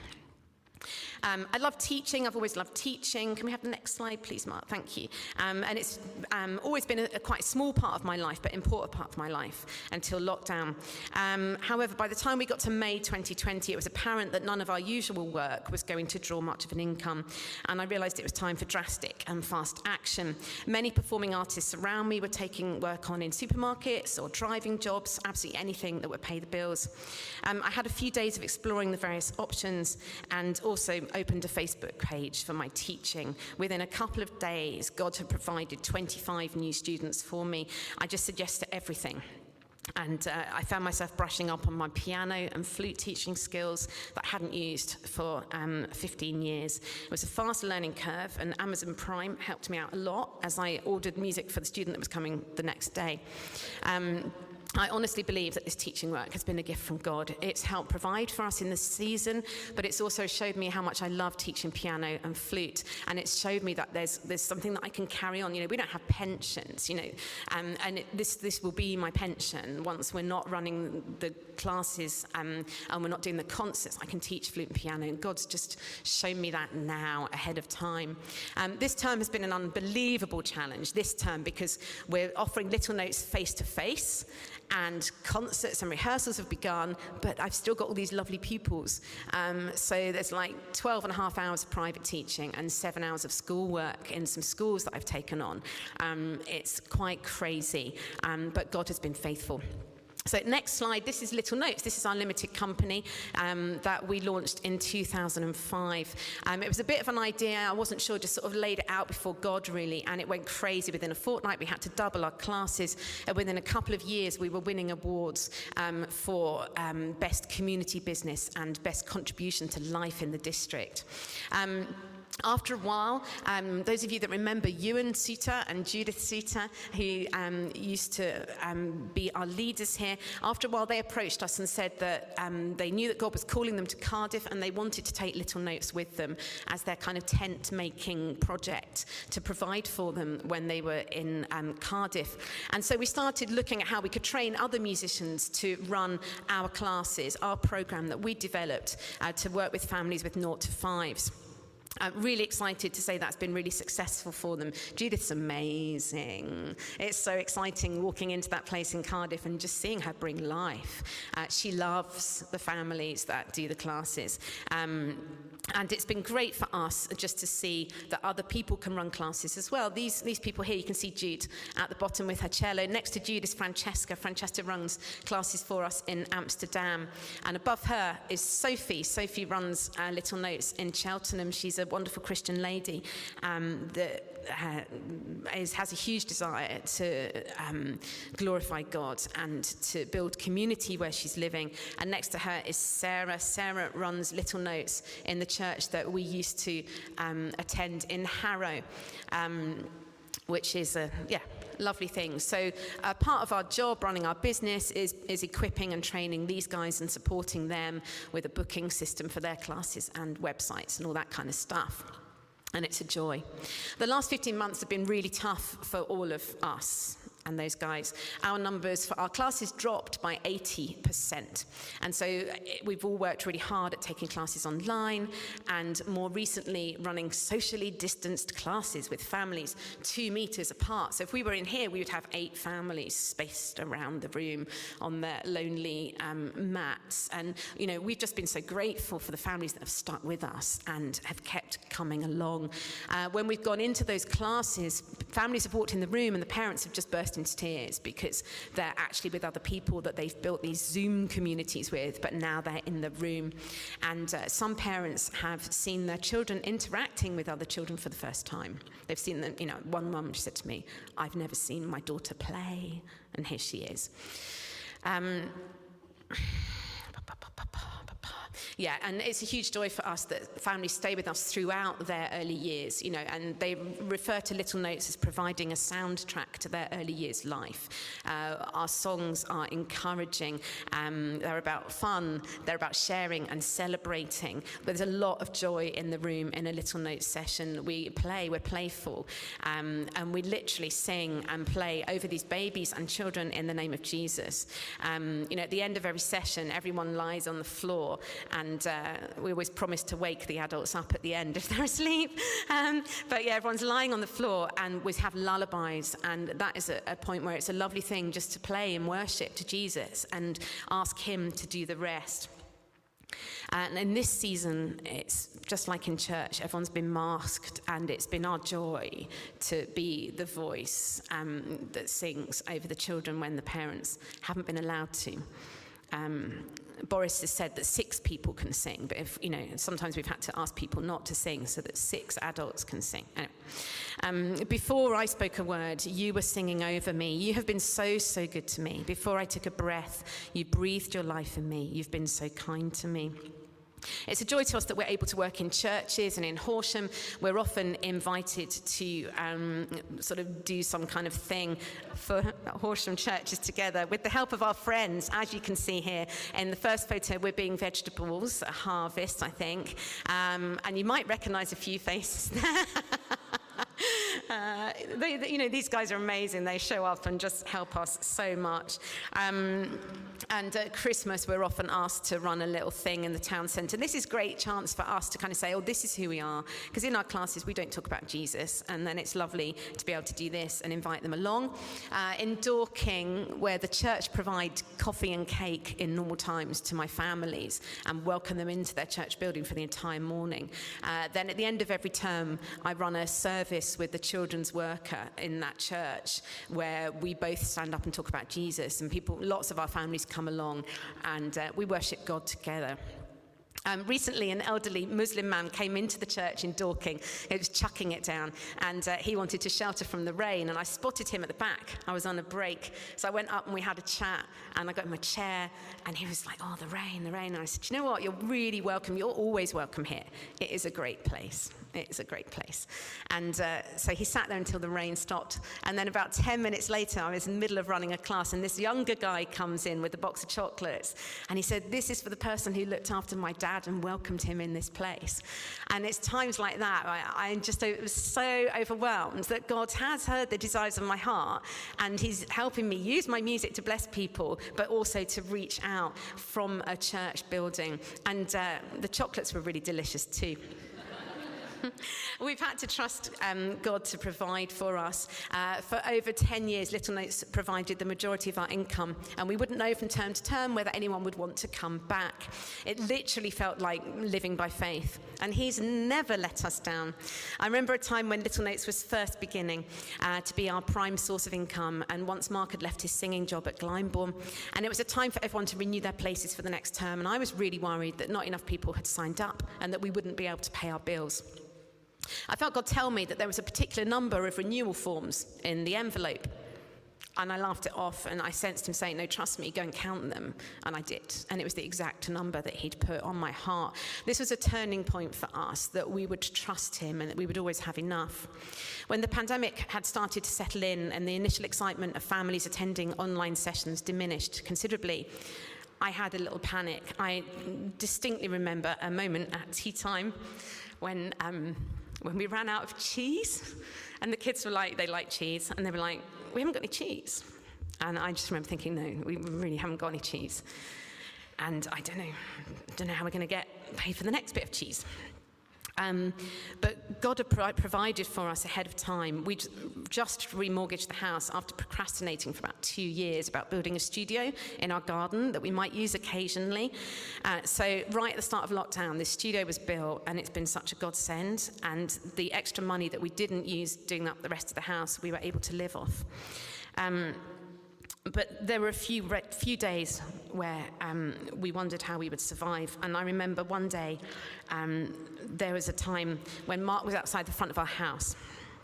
Speaker 4: Um, I love teaching. I've always loved teaching. Can we have the next slide, please, Mark? Thank you. Um, and it's um, always been a, a quite small part of my life, but important part of my life until lockdown. Um, however, by the time we got to May twenty twenty, it was apparent that none of our usual work was going to draw much of an income. And I realised it was time for drastic and fast action. Many performing artists around me were taking work on in supermarkets or driving jobs, absolutely anything that would pay the bills. Um, I had a few days of exploring the various options and also opened a Facebook page for my teaching. Within a couple of days, God had provided twenty-five new students for me. I just said yes to everything. And uh, I found myself brushing up on my piano and flute teaching skills that I hadn't used for um, fifteen years. It was a fast learning curve, and Amazon Prime helped me out a lot as I ordered music for the student that was coming the next day. Um, I honestly believe that this teaching work has been a gift from God. It's helped provide for us in this season, but it's also showed me how much I love teaching piano and flute, and it's showed me that there's there's something that I can carry on. You know, we don't have pensions, you know, um, and it, this this will be my pension once we're not running the classes um, and we're not doing the concerts. I can teach flute and piano, and God's just shown me that now ahead of time. Um, this term has been an unbelievable challenge this term because we're offering Little Notes face to face. And concerts and rehearsals have begun, but I've still got all these lovely pupils. Um, so there's like twelve and a half hours of private teaching and seven hours of schoolwork in some schools that I've taken on. Um, it's quite crazy, um, but God has been faithful. So next slide, this is Little Notes. This is our limited company um, that we launched in two thousand five. Um, it was a bit of an idea. I wasn't sure, just sort of laid it out before God, really, and it went crazy. Within a fortnight, we had to double our classes. And within a couple of years, we were winning awards um, for um, Best Community Business and Best Contribution to Life in the District. Um, After a while, um, those of you that remember Ewan Suter and Judith Suter, who um, used to um, be our leaders here, after a while they approached us and said that um, they knew that God was calling them to Cardiff and they wanted to take Little Notes with them as their kind of tent-making project to provide for them when they were in um, Cardiff. And so we started looking at how we could train other musicians to run our classes, our program that we developed uh, to work with families with naught to fives. I'm really excited to say that's been really successful for them. Judith's amazing. It's so exciting walking into that place in Cardiff and just seeing her bring life. Uh, she loves the families that do the classes. Um, and it's been great for us just to see that other people can run classes as well. These, these people here, you can see Jude at the bottom with her cello. Next to Jude is Francesca. Francesca runs classes for us in Amsterdam. And above her is Sophie. Sophie runs uh, Little Notes in Cheltenham. She's a wonderful Christian lady um, that uh, is, has a huge desire to um, glorify God and to build community where she's living. And next to her is Sarah. Sarah runs Little Notes in the church that we used to um, attend in Harrow, um, which is a, yeah, lovely thing. So uh, part of our job running our business is, is equipping and training these guys and supporting them with a booking system for their classes and websites and all that kind of stuff. And it's a joy. The last fifteen months have been really tough for all of us and those guys. Our numbers for our classes dropped by eighty percent. And so we've all worked really hard at taking classes online and more recently running socially distanced classes with families two meters apart. So if we were in here, we would have eight families spaced around the room on their lonely um, mats. And, you know, we've just been so grateful for the families that have stuck with us and have kept coming along. Uh, when we've gone into those classes, families have walked in the room and the parents have just burst into tears because they're actually with other people that they've built these Zoom communities with, but now they're in the room. And uh, some parents have seen their children interacting with other children for the first time. They've seen them, you know, one mum said to me, "I've never seen my daughter play," and here she is. Um, Yeah, and it's a huge joy for us that families stay with us throughout their early years, you know, and they refer to Little Notes as providing a soundtrack to their early years life. Uh, our songs are encouraging, um, they're about fun, they're about sharing and celebrating. There's a lot of joy in the room in a Little Notes session. We play, we're playful, um, and we literally sing and play over these babies and children in the name of Jesus. Um, you know, at the end of every session, everyone lies on the floor, and And uh, we always promise to wake the adults up at the end if they're asleep. Um, but yeah, everyone's lying on the floor, and we have lullabies. And that is a, a point where it's a lovely thing just to play and worship to Jesus and ask him to do the rest. And in this season, it's just like in church, everyone's been masked, and it's been our joy to be the voice um, that sings over the children when the parents haven't been allowed to. Um, Boris has said that six people can sing, but if, you know, sometimes we've had to ask people not to sing so that six adults can sing. Anyway, um, before I spoke a word, you were singing over me. You have been so, so good to me. Before I took a breath, you breathed your life in me. You've been so kind to me. It's a joy to us that we're able to work in churches, and in Horsham we're often invited to um, sort of do some kind of thing for Horsham churches together with the help of our friends. As you can see here in the first photo, we're being vegetables, a harvest, I think, um, and you might recognise a few faces there. Uh, they, they, you know, these guys are amazing. They show up and just help us so much. Um, and at Christmas, we're often asked to run a little thing in the town centre. This is a great chance for us to kind of say, oh, this is who we are. Because in our classes, we don't talk about Jesus. And then it's lovely to be able to do this and invite them along. Uh, in Dorking, where the church provide coffee and cake in normal times to my families and welcome them into their church building for the entire morning. Uh, then at the end of every term, I run a service with the children's worker in that church where we both stand up and talk about Jesus, and people, lots of our families come along, and uh, we worship God together. Um, recently, an elderly Muslim man came into the church in Dorking. He was chucking it down, and uh, he wanted to shelter from the rain, and I spotted him at the back. I was on a break, so I went up and we had a chat, and I got him a chair, and he was like, oh, the rain, the rain. And I said, you know what, you're really welcome. You're always welcome here. It is a great place. It's a great place. And uh, so he sat there until the rain stopped. And then about ten minutes later, I was in the middle of running a class, and this younger guy comes in with a box of chocolates. And he said, this is for the person who looked after my dad and welcomed him in this place. And it's times like that, I, I just I was so overwhelmed that God has heard the desires of my heart, and he's helping me use my music to bless people, but also to reach out from a church building. And uh, the chocolates were really delicious too. We've had to trust um, God to provide for us. Uh, for over ten years, Little Notes provided the majority of our income, and we wouldn't know from term to term whether anyone would want to come back. It literally felt like living by faith, and he's never let us down. I remember a time when Little Notes was first beginning uh, to be our prime source of income, and once Mark had left his singing job at Glyndebourne, and it was a time for everyone to renew their places for the next term, and I was really worried that not enough people had signed up and that we wouldn't be able to pay our bills. I felt God tell me that there was a particular number of renewal forms in the envelope, and I laughed it off, and I sensed him saying, no, trust me, go and count them, and I did, and it was the exact number that he'd put on my heart. This was a turning point for us, that we would trust him and that we would always have enough. When the pandemic had started to settle in and the initial excitement of families attending online sessions diminished considerably, I had a little panic. I distinctly remember a moment at tea time when um, when we ran out of cheese, and the kids were like, they like cheese, and they were like, we haven't got any cheese. And I just remember thinking, no, we really haven't got any cheese. And I don't know, don't know how we're going to get pay for the next bit of cheese. Um, but God had pro- provided for us ahead of time. We just remortgaged the house after procrastinating for about two years about building a studio in our garden that we might use occasionally. Uh, so right at the start of lockdown, this studio was built, and it's been such a godsend. And the extra money that we didn't use doing up the rest of the house, we were able to live off. Um, But there were a few re- few days where um, we wondered how we would survive. And I remember one day, um, there was a time when Mark was outside the front of our house.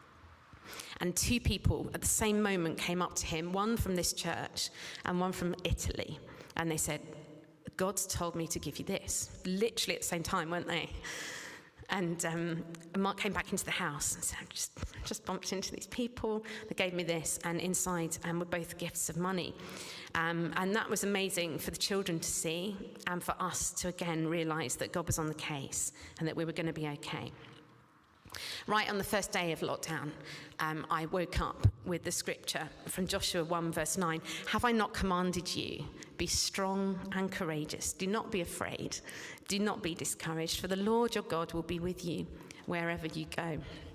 Speaker 4: And two people at the same moment came up to him, one from this church and one from Italy. And they said, God's told me to give you this. Literally at the same time, weren't they? And um, Mark came back into the house and said, I just, just bumped into these people. They gave me this, and inside um, were both gifts of money. Um, and that was amazing for the children to see, and for us to again realise that God was on the case and that we were going to be okay. Right on the first day of lockdown, um, I woke up with the scripture from Joshua one, verse nine. Have I not commanded you? Be strong and courageous. Do not be afraid. Do not be discouraged, for the Lord your God will be with you wherever you go.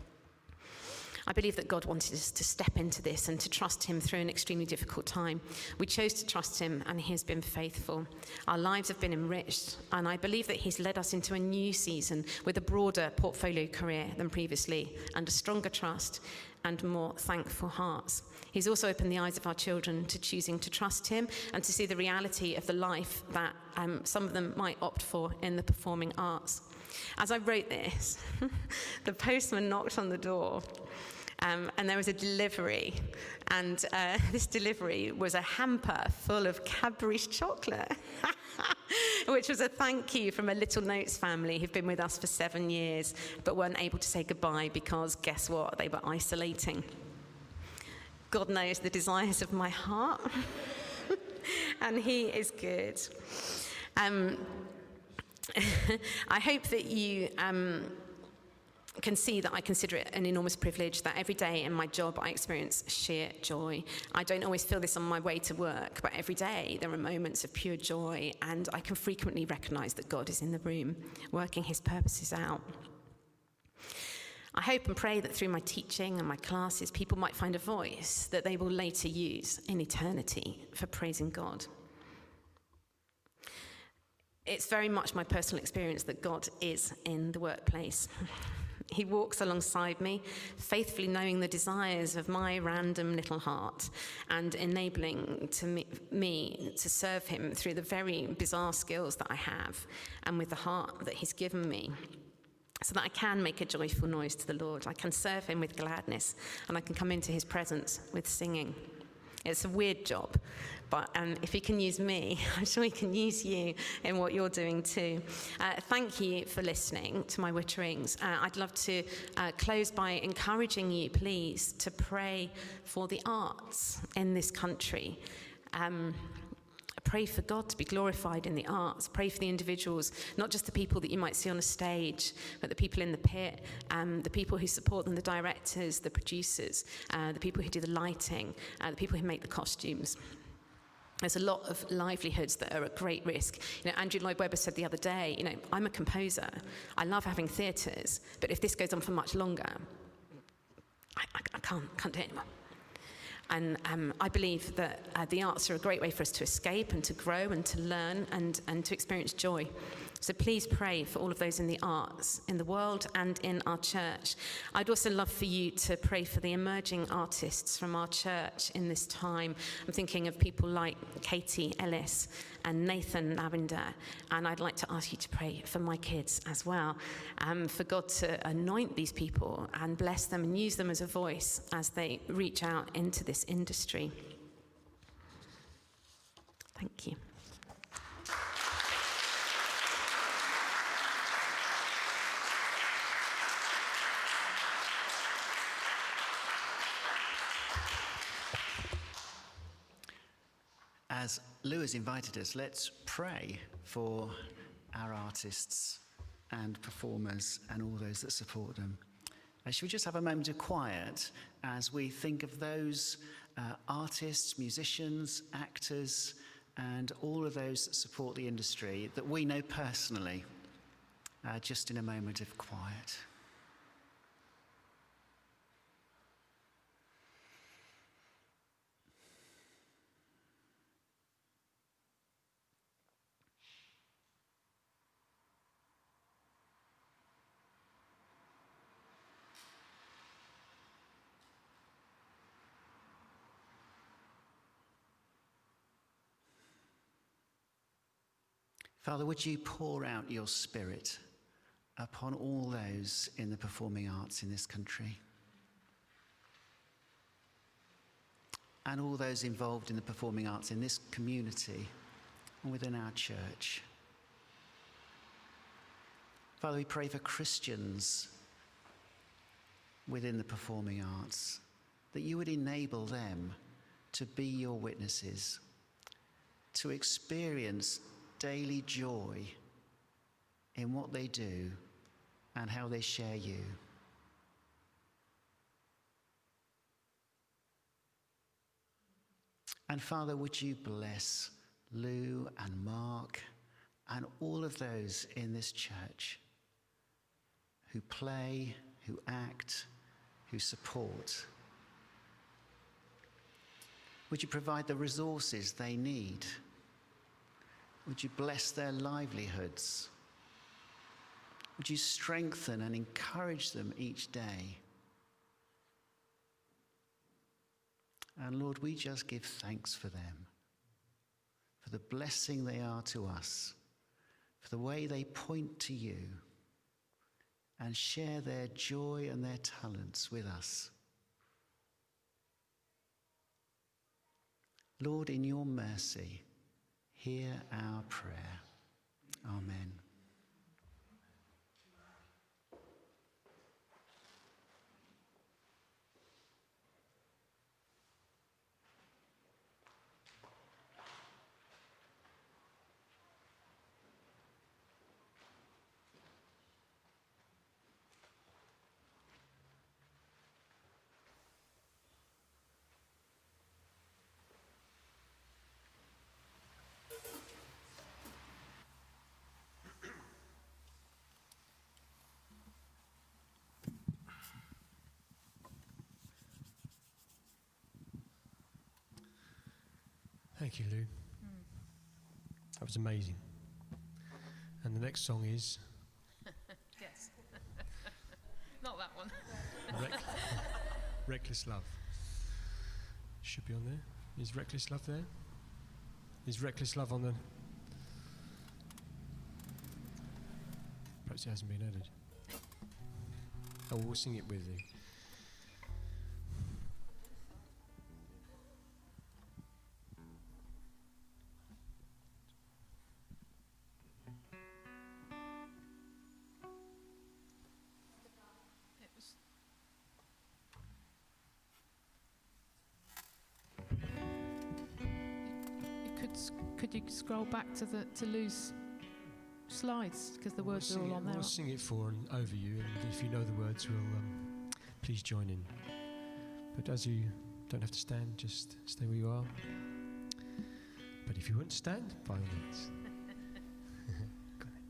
Speaker 4: I believe that God wanted us to step into this and to trust him through an extremely difficult time. We chose to trust him, and he has been faithful. Our lives have been enriched, and I believe that he's led us into a new season with a broader portfolio career than previously, and a stronger trust and more thankful hearts. He's also opened the eyes of our children to choosing to trust him and to see the reality of the life that um, some of them might opt for in the performing arts. As I wrote this, the postman knocked on the door. Um, and there was a delivery, and uh, this delivery was a hamper full of Cadbury's chocolate, which was a thank you from a Little Notes family who've been with us for seven years, but weren't able to say goodbye because, guess what, they were isolating. God knows the desires of my heart, and he is good. Um, I hope that you... Um, can see that I consider it an enormous privilege, that every day in my job I experience sheer joy. I don't always feel this on my way to work, but every day there are moments of pure joy, and I can frequently recognise that God is in the room, working his purposes out. I hope and pray that through my teaching and my classes, people might find a voice that they will later use in eternity for praising God. It's very much my personal experience that God is in the workplace. He walks alongside me, faithfully knowing the desires of my random little heart and enabling to me, me to serve him through the very bizarre skills that I have and with the heart that he's given me, so that I can make a joyful noise to the Lord. I can serve him with gladness, and I can come into his presence with singing. It's a weird job, but um, if he can use me, I'm sure he can use you in what you're doing too. Uh, thank you for listening to my witterings. Uh, I'd love to uh, close by encouraging you, please, to pray for the arts in this country. Um, Pray for God to be glorified in the arts. Pray for the individuals, not just the people that you might see on a stage, but the people in the pit, um, the people who support them, the directors, the producers, uh, the people who do the lighting, uh, the people who make the costumes. There's a lot of livelihoods that are at great risk. You know, Andrew Lloyd Webber said the other day, you know, I'm a composer. I love having theatres, but if this goes on for much longer, I, I, I can't, can't do it anymore. And um, I believe that uh, the arts are a great way for us to escape and to grow and to learn and, and to experience joy. So please pray for all of those in the arts, in the world and in our church. I'd also love for you to pray for the emerging artists from our church in this time. I'm thinking of people like Katie Ellis and Nathan Lavender. And I'd like to ask you to pray for my kids as well, um, for God to anoint these people and bless them and use them as a voice as they reach out into this industry. Thank you.
Speaker 5: As Lou has invited us, let's pray for our artists and performers and all those that support them. Uh, should we just have a moment of quiet as we think of those uh, artists, musicians, actors, and all of those that support the industry that we know personally, uh, just in a moment of quiet. Father, would you pour out your Spirit upon all those in the performing arts in this country and all those involved in the performing arts in this community and within our church. Father, we pray for Christians within the performing arts, that you would enable them to be your witnesses, to experience daily joy in what they do and how they share you. And Father, would you bless Lou and Mark and all of those in this church who play, who act, who support. Would you provide the resources they need? Would you bless their livelihoods? Would you strengthen and encourage them each day? And Lord, we just give thanks for them, for the blessing they are to us, for the way they point to you and share their joy and their talents with us. Lord, in your mercy, hear our prayer. Amen.
Speaker 2: Thank you, Lou. Mm. That was amazing. And the next song is?
Speaker 6: Yes. Not that one.
Speaker 2: Reck- Reckless Love. Should be on there. Is Reckless Love there? Is Reckless Love on the... Perhaps it hasn't been added. Oh, we'll sing it with you.
Speaker 6: Could you scroll back to the to Lou's slides, because the words
Speaker 2: we'll
Speaker 6: are all on there.
Speaker 2: We'll sing it for and over you, and if you know the words, we'll um, please join in. But as you don't have to stand, just stay where you are. But if you wouldn't stand, by all means. Go ahead.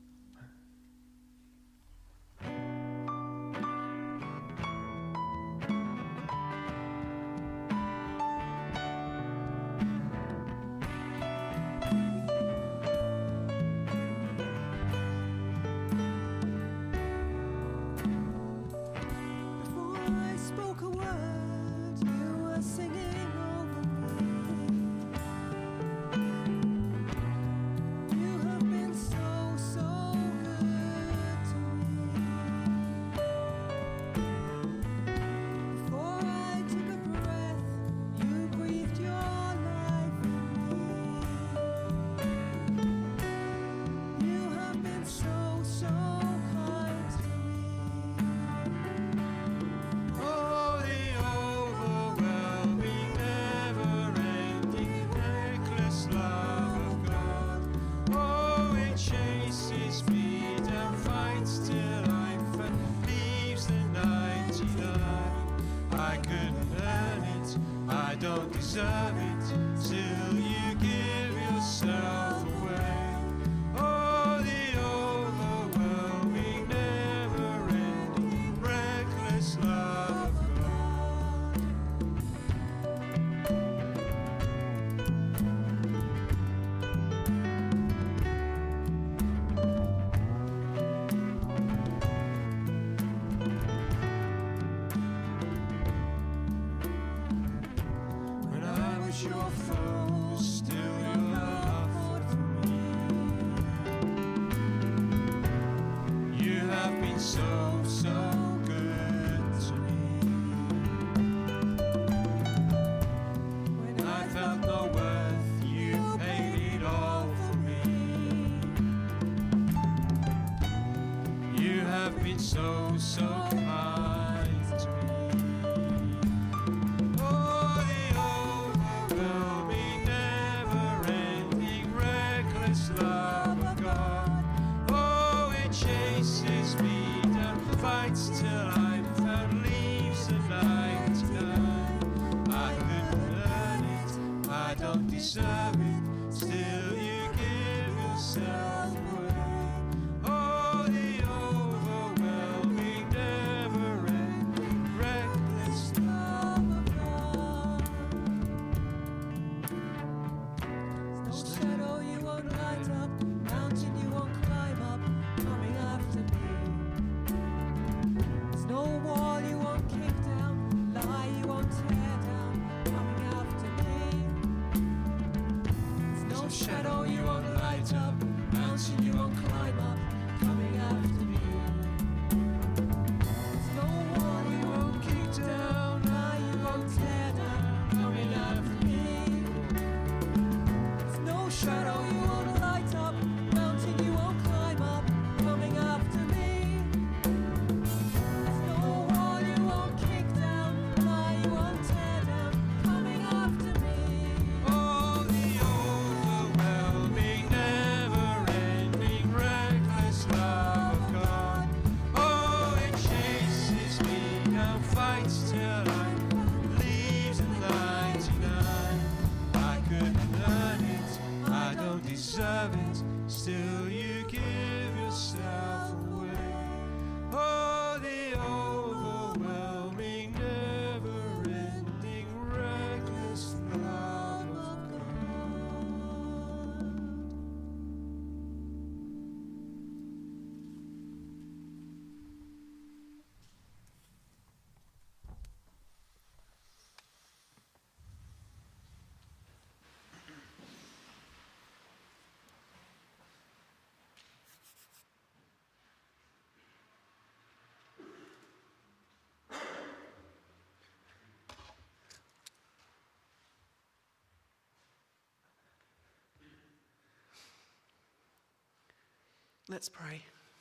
Speaker 7: Let's pray.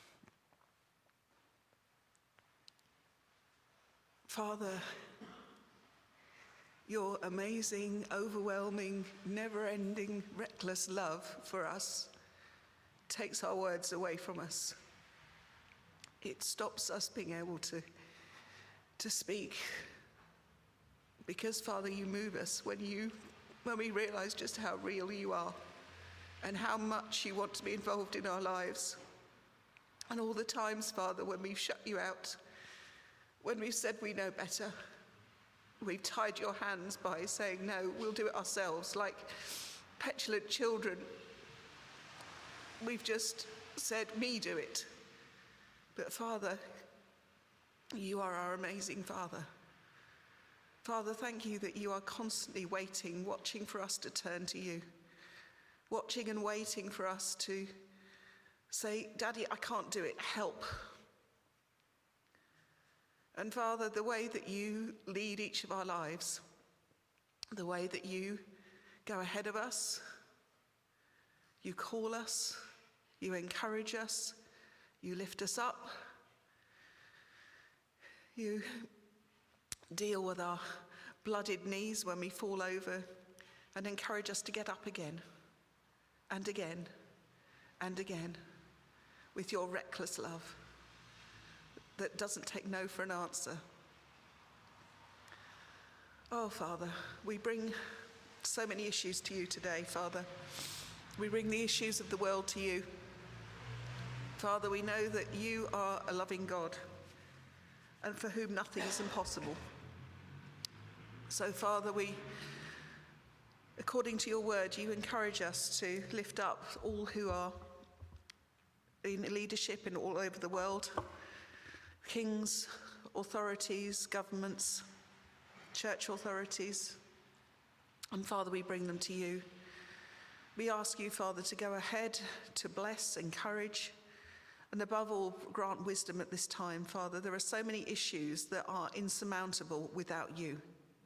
Speaker 7: Father, your amazing, overwhelming, never-ending, reckless love for us takes our words away from us. It stops us being able to, to speak. Because, Father, you move us when you when we realise just how real you are and how much you want to be involved in our lives. And all the times, Father, when we've shut you out, when we've said we know better, we've tied your hands by saying, no, we'll do it ourselves, like petulant children. We've just said, me do it. But Father, you are our amazing Father. Father, thank you that you are constantly waiting, watching for us to turn to you, watching and waiting for us to say, Daddy, I can't do it, help. And Father, the way that you lead each of our lives, the way that you go ahead of us, you call us, you encourage us, you lift us up, you deal with our blooded knees when we fall over and encourage us to get up again and again and again with your reckless love that doesn't take no for an answer. Oh, Father, we bring so many issues to you today, Father. We bring the issues of the world to you. Father, we know that you are a loving God and for whom nothing is impossible. So, Father, we, according to your word, you encourage us to lift up all who are in leadership in all over the world, kings, authorities, governments, church authorities. And Father, we bring them to you. We ask you, Father, to go ahead, to bless, encourage, and above all, grant wisdom at this time, Father. There are so many issues that are insurmountable without you.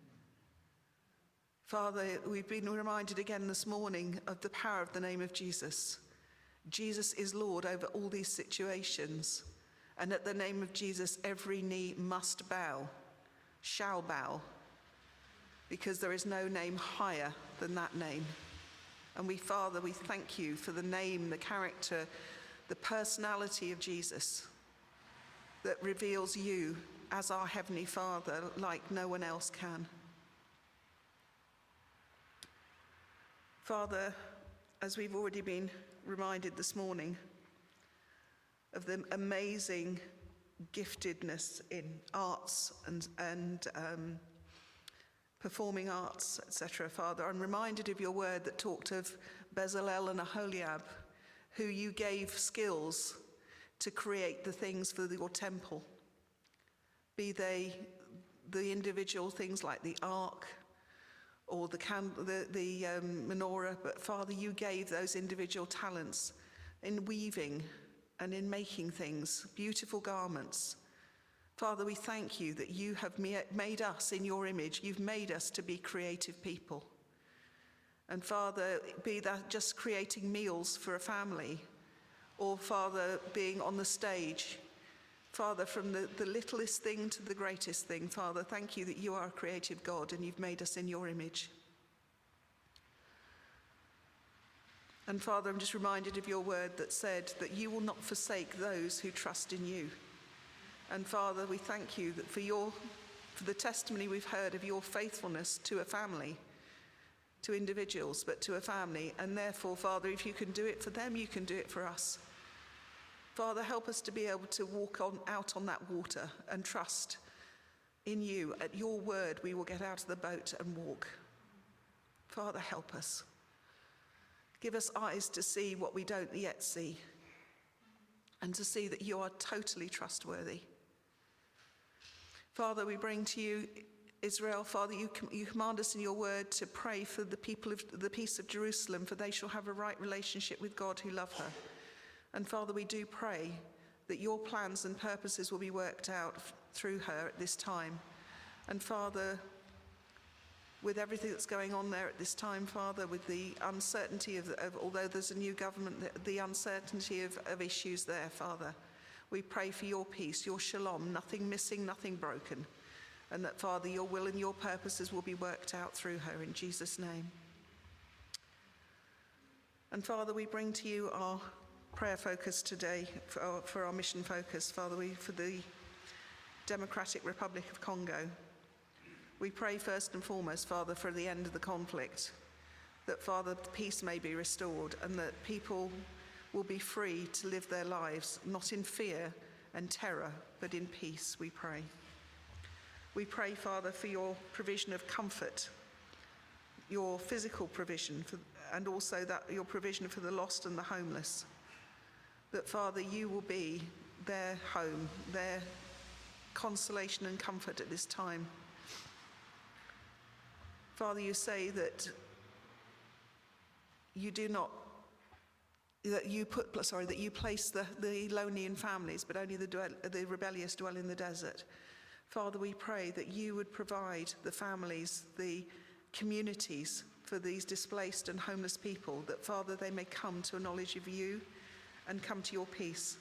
Speaker 7: Father, we've been reminded again this morning of the power of the name of Jesus. Jesus is Lord over all these situations. And at the name of Jesus, every knee must bow, shall bow, because there is no name higher than that name. And we, Father, we thank you for the name, the character, the personality of Jesus that reveals you as our Heavenly Father like no one else can. Father, as we've already been reminded this morning of the amazing giftedness in arts and, and um, performing arts, et cetera, Father, I'm reminded of your word that talked of Bezalel and Aholiab, who you gave skills to create the things for your temple, be they the individual things like the ark or the, can- the, the um, menorah, but Father, you gave those individual talents in weaving and in making things, beautiful garments. Father, we thank you that you have made us in your image. You've made us to be creative people. And Father, be that just creating meals for a family, or Father, being on the stage. Father, from the, the littlest thing to the greatest thing, Father, thank you that you are a creative God and you've made us in your image. And Father, I'm just reminded of your word that said that you will not forsake those who trust in you. And Father, we thank you that for your, for the testimony we've heard of your faithfulness to a family, to individuals, but to a family. And therefore, Father, if you can do it for them, you can do it for us. Father, help us to be able to walk on out on that water and trust in you. At your word, we will get out of the boat and walk. Father, help us. Give us eyes to see what we don't yet see, and to see that you are totally trustworthy. Father, we bring to you Israel. Father, you, com- you command us in your word to pray for the people of the peace of Jerusalem, for they shall have a right relationship with God who love her. And Father, we do pray that your plans and purposes will be worked out f- through her at this time. And Father, with everything that's going on there at this time, Father, with the uncertainty of, of although there's a new government, the, the uncertainty of, of issues there, Father, we pray for your peace, your shalom, nothing missing, nothing broken. And that, Father, your will and your purposes will be worked out through her in Jesus' name. And Father, we bring to you our prayer focus today, for our, for our mission focus, Father, we for the Democratic Republic of Congo. We pray first and foremost, Father, for the end of the conflict. that, Father, peace may be restored and that people will be free to live their lives, not in fear and terror, but in peace, we pray. We pray, Father, for your provision of comfort, your physical provision, for, and also that your provision for the lost and the homeless. That, Father, you will be their home, their consolation and comfort at this time. Father, you say that you do not, that you put, sorry, that you place the, the lonely in families, but only the, dwell, the rebellious dwell in the desert. Father, we pray that you would provide the families, the communities for these displaced and homeless people, that, Father, they may come to a knowledge of you and come to your peace.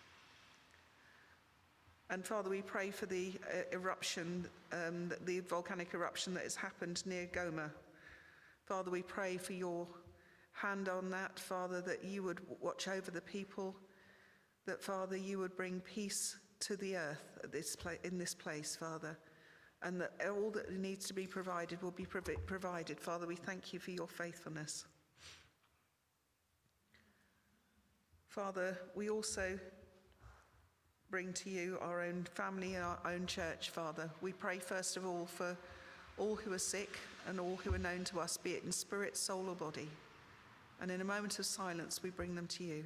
Speaker 7: And Father, we pray for the uh, eruption, um, the volcanic eruption that has happened near Goma. Father, we pray for your hand on that, Father, that you would watch over the people, that, Father, you would bring peace to the earth at this pla- in this place, Father, and that all that needs to be provided will be prov- provided. Father, we thank you for your faithfulness. Father, we also bring to you our own family and our own church, Father. We pray first of all for all who are sick and all who are known to us, be it in spirit, soul or body. And in a moment of silence, we bring them to you.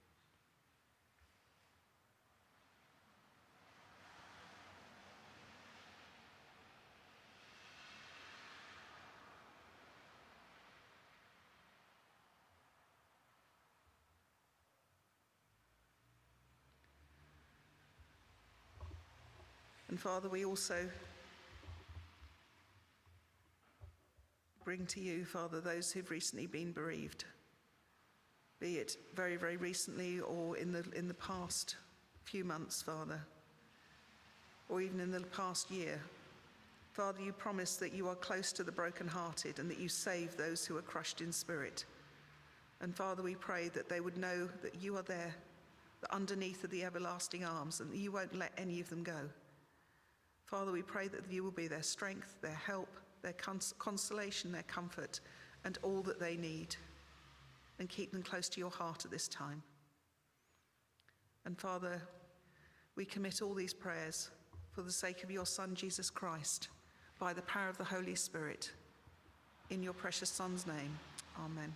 Speaker 7: And Father, we also bring to you, Father, those who've recently been bereaved, be it very, very recently or in the in the past few months, Father, or even in the past year. Father, you promise that you are close to the brokenhearted and that you save those who are crushed in spirit. And Father, we pray that they would know that you are there, that underneath are the everlasting arms, and that you won't let any of them go. Father, we pray that you will be their strength, their help, their cons- consolation, their comfort, and all that they need. And keep them close to your heart at this time. And Father, we commit all these prayers for the sake of your Son, Jesus Christ, by the power of the Holy Spirit. In your precious Son's name, amen.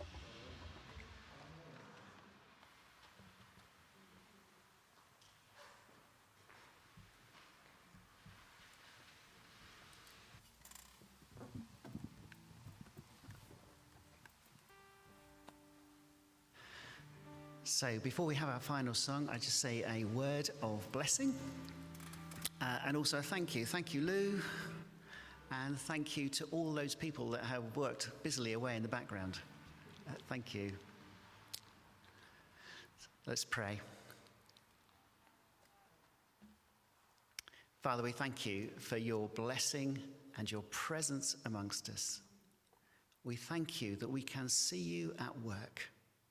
Speaker 5: So before we have our final song, I just say a word of blessing. Uh, and also thank you. Thank you, Lou. And thank you to all those people that have worked busily away in the background. Uh, thank you. Let's pray. Father, we thank you for your blessing and your presence amongst us. We thank you that we can see you at work.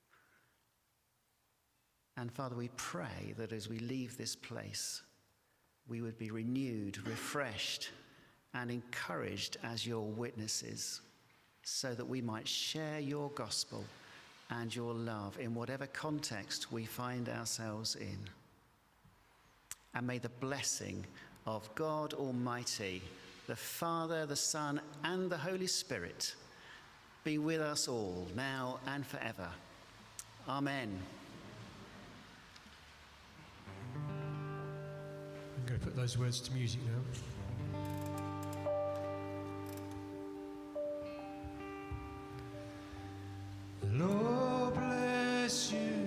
Speaker 5: And Father, we pray that as we leave this place, we would be renewed, refreshed, and encouraged as your witnesses, so that we might share your gospel and your love in whatever context we find ourselves in. And may the blessing of God Almighty, the Father, the Son, and the Holy Spirit be with us all, now and forever. Amen.
Speaker 2: I'm going to put those words to music now. The Lord bless you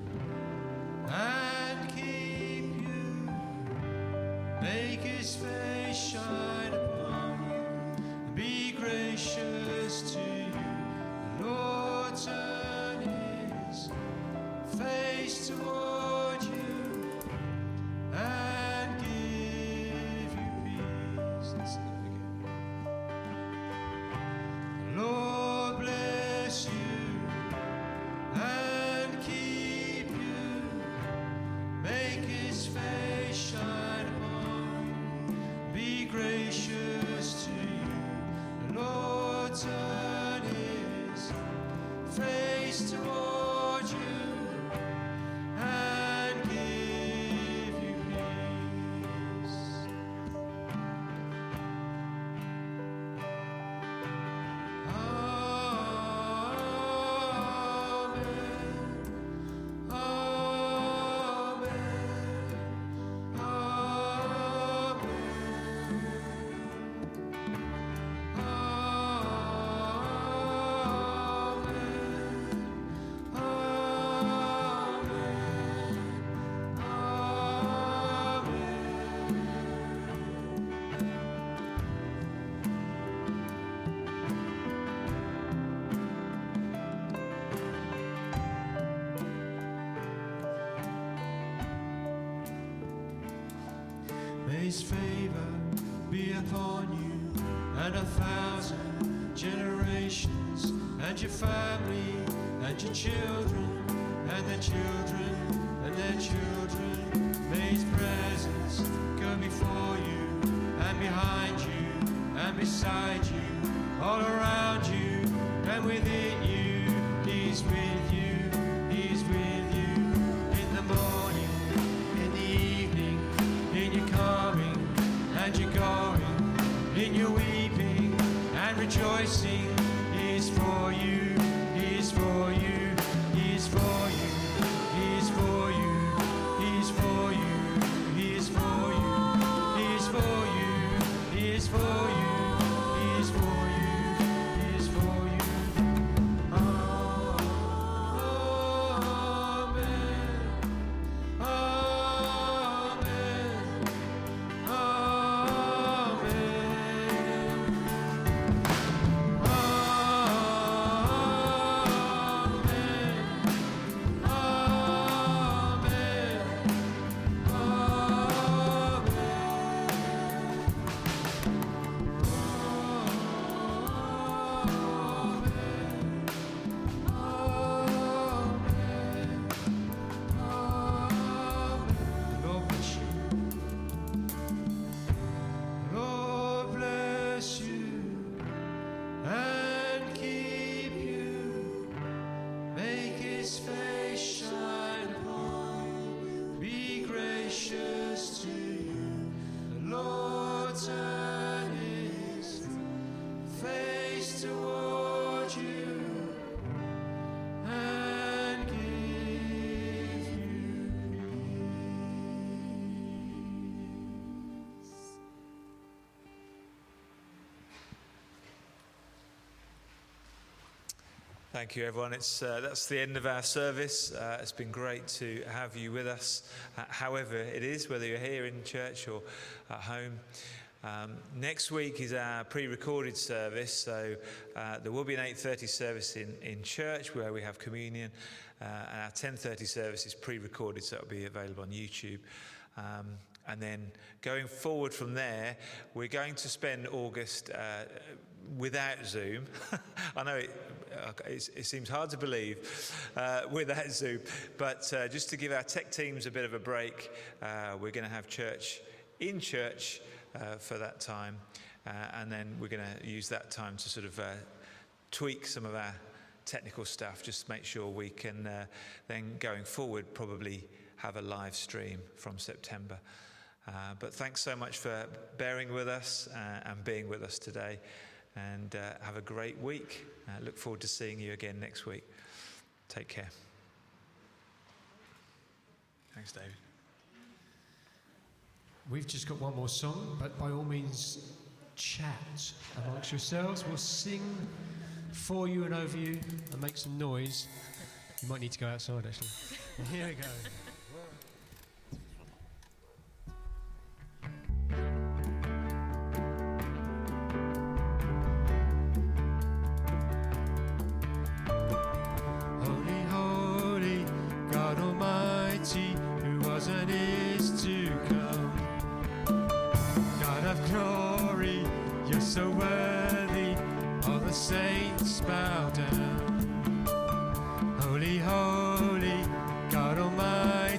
Speaker 2: and keep you, make his face shine upon you, and be gracious to you. The Lord turn his face toward you and give you peace. Let's sing it again. The Lord bless you and keep you, make his face shine upon you, be gracious to you. The Lord turn his May his favor be upon you and a thousand generations, and your family and your children and their children and their children. May his presence go before you and behind you and beside you, all around you and within you. He's with you, he's with you, in the morning, in the evening, in your coming and your going, in your weeping and rejoicing. He's for you, he's for you, he's for you, he's for you, he's for you, he's for you, he's for you, he's for you. He's for you, he's for you. Amen, amen, amen, Lord bless you. Lord bless you and keep you. Make his face shine upon you. Be gracious to you. The Lord turn his face toward you and give you peace.
Speaker 1: Thank you, everyone. It's, uh, that's the end of our service. Uh, it's been great to have you with us, uh, however it is, whether you're here in church or at home. Um, next week is our pre-recorded service, so uh, there will be an eight thirty service in, in church where we have communion, uh, and our ten thirty service is pre-recorded, so it'll be available on YouTube. Um, and then going forward from there, we're going to spend August uh, without Zoom. I know it, uh, it's, it seems hard to believe uh, without Zoom, but uh, just to give our tech teams a bit of a break, uh, we're going to have church in church uh, for that time, uh, and then we're going to use that time to sort of uh, tweak some of our technical stuff, just make sure we can uh, then going forward probably have a live stream from September. Uh, but thanks so much for bearing with us uh, and being with us today. And uh, have a great week. Uh, look forward to seeing you again next week. Take care. Thanks, David.
Speaker 2: We've just got one more song, but by all means, chat amongst yourselves. We'll sing for you and over you and make some noise. You might need to go outside, actually. Here we go. Holy, holy, God Almighty, who was and is to come. God of glory, you're so worthy, all the saints bow down. Holy, holy, God Almighty,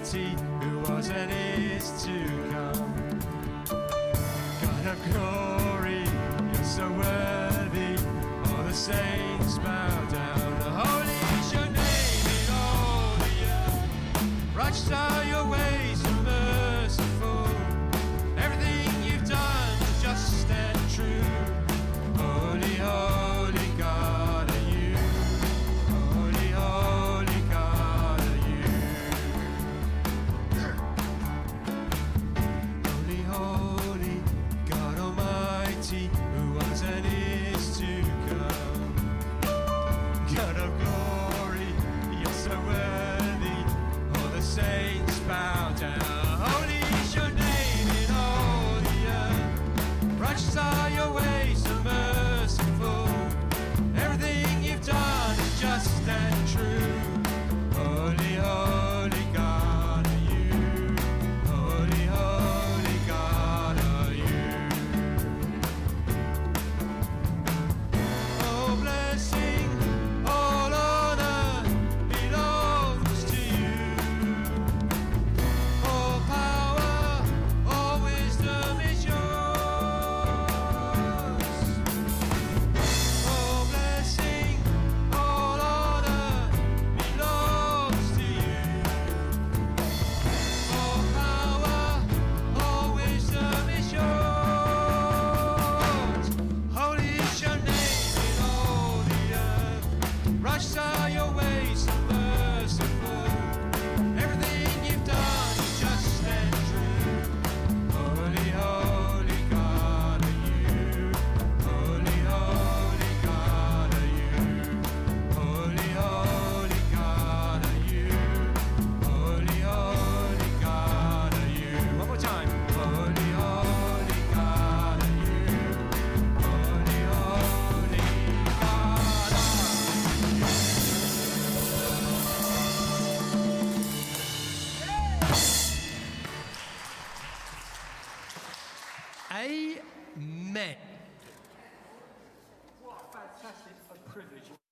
Speaker 2: Amen. What a fantastic privilege.